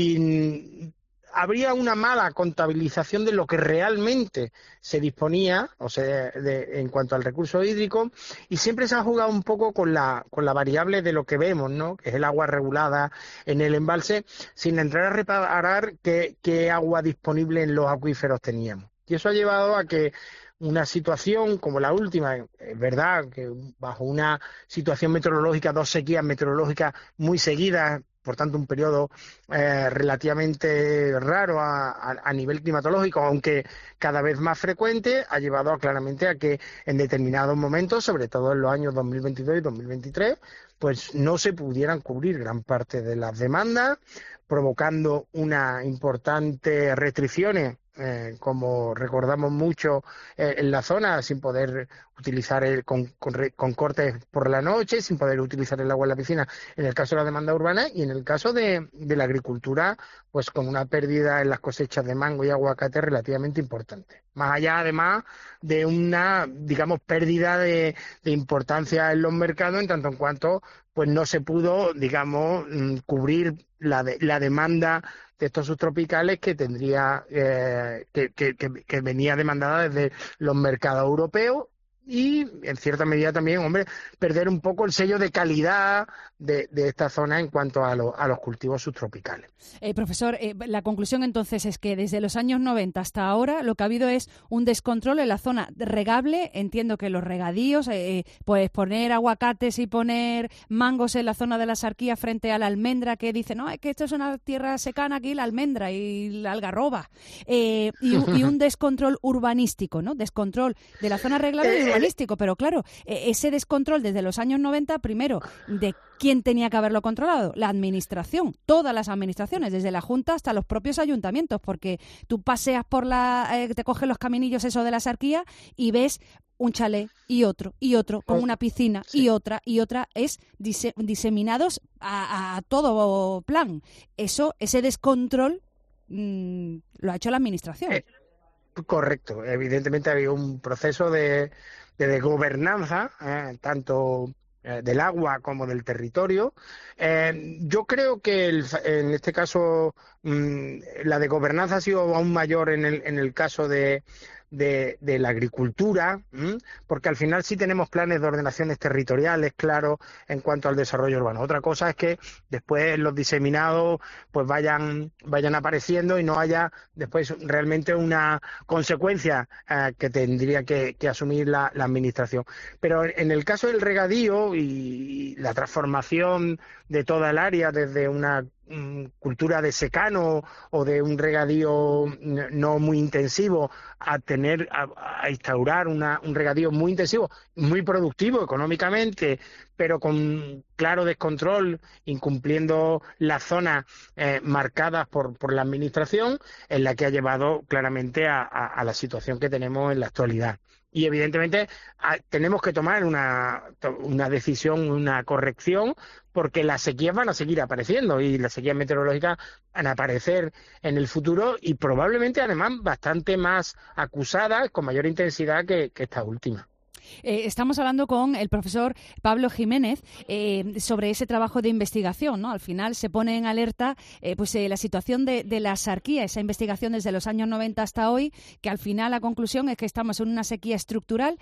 Y habría una mala contabilización de lo que realmente se disponía, o sea, en cuanto al recurso hídrico, y siempre se ha jugado un poco con la variable de lo que vemos, ¿no?, que es el agua regulada en el embalse, sin entrar a reparar qué agua disponible en los acuíferos teníamos. Y eso ha llevado a que una situación como la última, es verdad que bajo una situación meteorológica, 2 sequías meteorológicas muy seguidas, por tanto un periodo relativamente raro a nivel climatológico, aunque cada vez más frecuente, ha llevado claramente a que en determinados momentos, sobre todo en los años 2022 y 2023, pues no se pudieran cubrir gran parte de las demandas, provocando unas importantes restricciones como recordamos mucho en la zona, sin poder utilizar con cortes por la noche, sin poder utilizar el agua en la piscina, en el caso de la demanda urbana, y en el caso de la agricultura, pues con una pérdida en las cosechas de mango y aguacate relativamente importante. Más allá, además, de una, digamos, pérdida de importancia en los mercados, en tanto en cuanto pues no se pudo, digamos, cubrir la demanda de estos subtropicales que tendría que venía demandada desde los mercados europeos, y en cierta medida también, hombre, perder un poco el sello de calidad de esta zona en cuanto a los cultivos subtropicales. Profesor, la conclusión entonces es que desde los años 90 hasta ahora lo que ha habido es un descontrol en la zona regable. Entiendo que los regadíos, pues poner aguacates y poner mangos en la zona de la Sarquía frente a la almendra, que dice, no, es que esto es una tierra secana aquí, la almendra y la algarroba, y un descontrol urbanístico, ¿no? Descontrol de la zona reglable y urbanístico, pero claro, ese descontrol desde los años 90, primero, de ¿quién tenía que haberlo controlado? La administración, todas las administraciones, desde la Junta hasta los propios ayuntamientos, porque tú paseas por te coges los caminillos eso de la Sarquía y ves un chalet y otro, con una piscina y otra, es diseminados a todo plan. Ese descontrol lo ha hecho la administración. Correcto, evidentemente había un proceso de gobernanza, tanto del agua como del territorio. Yo creo que en este caso la de gobernanza ha sido aún mayor en el caso de la agricultura, porque al final sí tenemos planes de ordenaciones territoriales claros en cuanto al desarrollo urbano. Otra cosa es que después los diseminados pues vayan apareciendo y no haya después realmente una consecuencia que tendría que asumir la administración. Pero en el caso del regadío y la transformación de toda el área desde una cultura de secano o de un regadío no muy intensivo a instaurar un regadío muy intensivo, muy productivo económicamente, pero con claro descontrol, incumpliendo las zonas marcadas por la administración, en la que ha llevado claramente a la situación que tenemos en la actualidad. Y evidentemente tenemos que tomar una decisión, una corrección, porque las sequías van a seguir apareciendo y las sequías meteorológicas van a aparecer en el futuro, y probablemente además bastante más acusadas, con mayor intensidad que esta última. Estamos hablando con el profesor Pablo Jiménez sobre ese trabajo de investigación, ¿no? Al final se pone en alerta la situación de la Sarquía, esa investigación desde los años 90 hasta hoy, que al final la conclusión es que estamos en una sequía estructural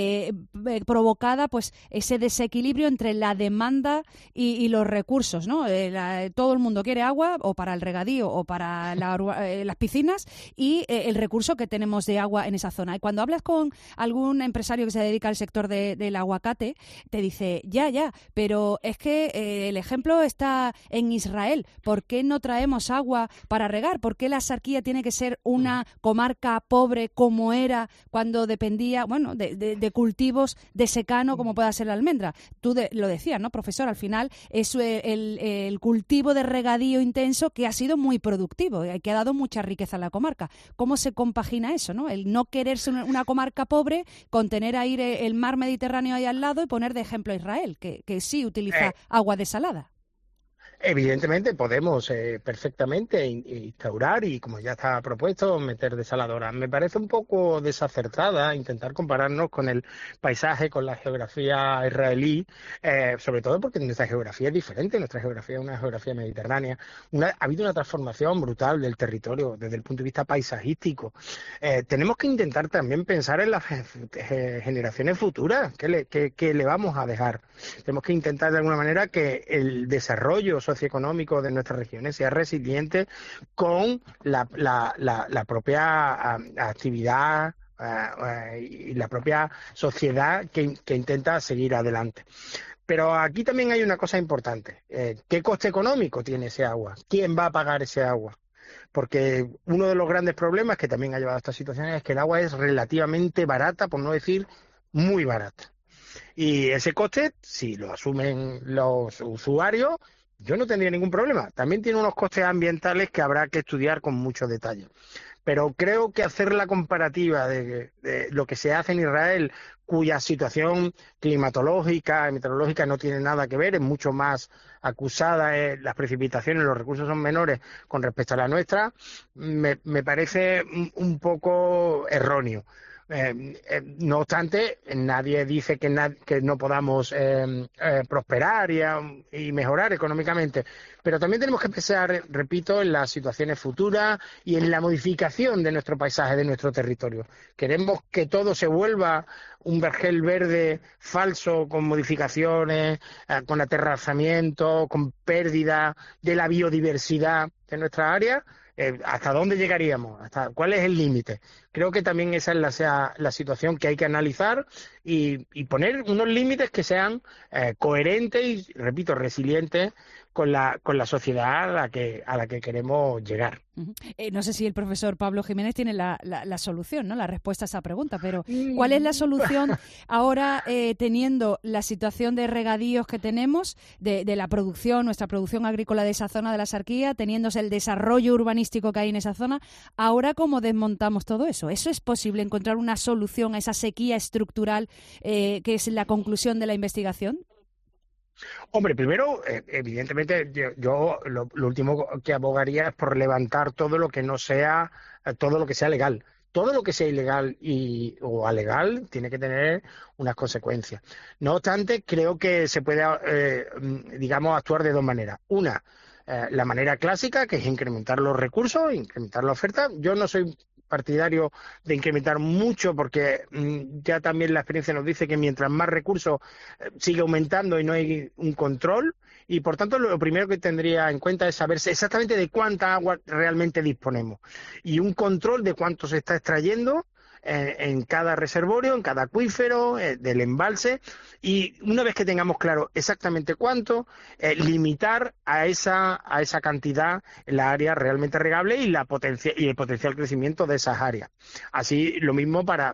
provocada pues ese desequilibrio entre la demanda y los recursos, ¿no? Todo el mundo quiere agua, o para el regadío o para las piscinas, y el recurso que tenemos de agua en esa zona. Y cuando hablas con algún empresario que se dedica al sector del aguacate, te dice, ya, pero es que el ejemplo está en Israel. ¿Por qué no traemos agua para regar? ¿Por qué la Sarquía tiene que ser una comarca pobre como era cuando dependía, bueno, de cultivos de secano como pueda ser la almendra? Tú lo decías, ¿no, profesor? Al final es el cultivo de regadío intenso que ha sido muy productivo y que ha dado mucha riqueza a la comarca. ¿Cómo se compagina eso, no? El no querer ser una comarca pobre con tener ahí el mar Mediterráneo ahí al lado y poner de ejemplo a Israel, que sí utiliza agua desalada. Evidentemente podemos perfectamente instaurar, y como ya está propuesto, meter desaladoras. Me parece un poco desacertada intentar compararnos con el paisaje, con la geografía israelí, sobre todo porque nuestra geografía es diferente. Nuestra geografía es una geografía mediterránea. Ha habido una transformación brutal del territorio desde el punto de vista paisajístico. Tenemos que intentar también pensar en las generaciones futuras. ¿Qué le vamos a dejar? Tenemos que intentar de alguna manera que el desarrollo socioeconómico de nuestras regiones sea resiliente con la propia actividad y la propia sociedad que intenta seguir adelante. Pero aquí también hay una cosa importante. ¿Qué coste económico tiene ese agua? ¿Quién va a pagar ese agua? Porque uno de los grandes problemas que también ha llevado a esta situación es que el agua es relativamente barata, por no decir muy barata. Y ese coste, si lo asumen los usuarios, yo no tendría ningún problema. También tiene unos costes ambientales que habrá que estudiar con mucho detalle. Pero creo que hacer la comparativa de lo que se hace en Israel, cuya situación climatológica y meteorológica no tiene nada que ver, es mucho más acusada, las precipitaciones, los recursos son menores con respecto a la nuestra, me parece un poco erróneo. No obstante, nadie dice que no podamos prosperar y mejorar económicamente, pero también tenemos que pensar, repito, en las situaciones futuras y en la modificación de nuestro paisaje, de nuestro territorio. Queremos que todo se vuelva un vergel verde falso, con modificaciones, con aterrazamiento, con pérdida de la biodiversidad de nuestra área. ¿Hasta dónde llegaríamos? ¿Cuál es el límite? Creo que también esa es la situación que hay que analizar y poner unos límites que sean coherentes y, repito, resilientes con la sociedad a la que queremos llegar. No sé si el profesor Pablo Jiménez tiene la solución, ¿no? La respuesta a esa pregunta, pero ¿cuál es la solución ahora teniendo la situación de regadíos que tenemos, de la producción, nuestra producción agrícola de esa zona de la Axarquía, teniéndose el desarrollo urbanístico que hay en esa zona? Ahora, ¿cómo desmontamos todo eso? ¿Eso es posible, encontrar una solución a esa sequía estructural que es la conclusión de la investigación? Hombre, primero, evidentemente, yo lo último que abogaría es por levantar todo lo que sea legal. Todo lo que sea ilegal o alegal tiene que tener unas consecuencias. No obstante, creo que se puede, actuar de dos maneras. Una, la manera clásica, que es incrementar los recursos, incrementar la oferta. Yo no soy partidario de incrementar mucho porque ya también la experiencia nos dice que mientras más recursos sigue aumentando y no hay un control, y por tanto lo primero que tendría en cuenta es saber exactamente de cuánta agua realmente disponemos y un control de cuánto se está extrayendo en cada reservorio, en cada acuífero del embalse, y una vez que tengamos claro exactamente cuánto, limitar a esa cantidad la área realmente regable y el potencial crecimiento de esas áreas. Así lo mismo para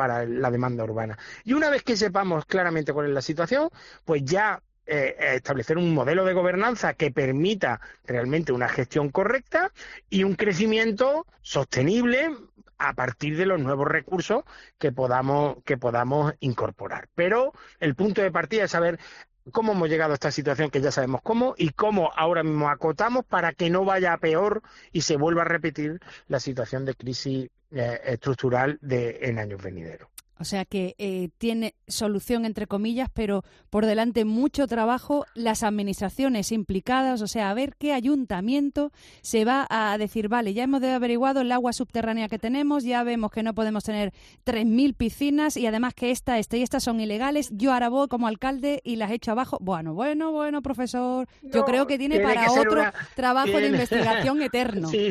la demanda urbana. Y una vez que sepamos claramente cuál es la situación, pues ya establecer un modelo de gobernanza que permita realmente una gestión correcta y un crecimiento sostenible a partir de los nuevos recursos que podamos incorporar. Pero el punto de partida es saber cómo hemos llegado a esta situación, que ya sabemos cómo, y cómo ahora mismo acotamos para que no vaya a peor y se vuelva a repetir la situación de crisis estructural en años venideros. O sea que tiene solución, entre comillas, pero por delante mucho trabajo, las administraciones implicadas, o sea, a ver qué ayuntamiento se va a decir, vale, ya hemos averiguado el agua subterránea que tenemos, ya vemos que no podemos tener 3.000 piscinas y además que esta y estas son ilegales, yo ahora voy como alcalde y las echo abajo. Bueno, profesor, yo creo que tiene para otro trabajo de investigación eterno. Sí.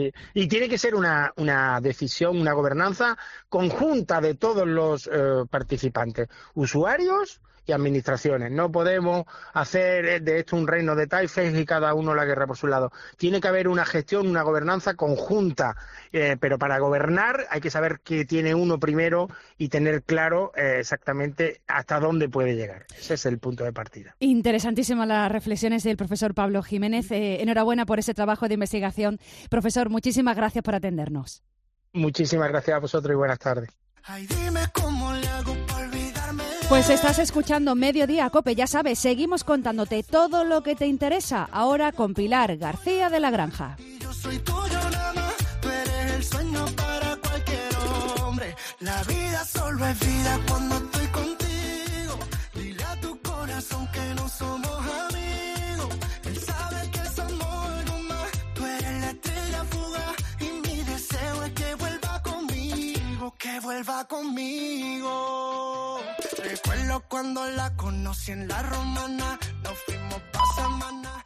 Y tiene que ser una decisión, una gobernanza conjunta de todos los participantes, usuarios y administraciones. No podemos hacer de esto un reino de taifes y cada uno la guerra por su lado. Tiene que haber una gestión, una gobernanza conjunta, pero para gobernar hay que saber qué tiene uno primero y tener claro exactamente hasta dónde puede llegar. Ese es el punto de partida. Interesantísimas las reflexiones del profesor Pablo Jiménez. Enhorabuena por ese trabajo de investigación. Profesor, muchísimas gracias por atendernos. Muchísimas gracias a vosotros y buenas tardes. Ay, dime cómo le hago para olvidarme. Pues estás escuchando Mediodía Cope, ya sabes, seguimos contándote todo lo que te interesa, ahora con Pilar García de la Granja. Yo soy tuyo nada más, tú eres el sueño para cualquier hombre. La vida solo es vida cuando estoy contigo. Dile a tu corazón que no somos amigos. Él sabe que somos algo más. Tú eres la estrella fugaz y mi deseo es que vuelva conmigo. Que vuelva conmigo. Recuerdo cuando la conocí en la Romana. Nos fuimos pa' Samana.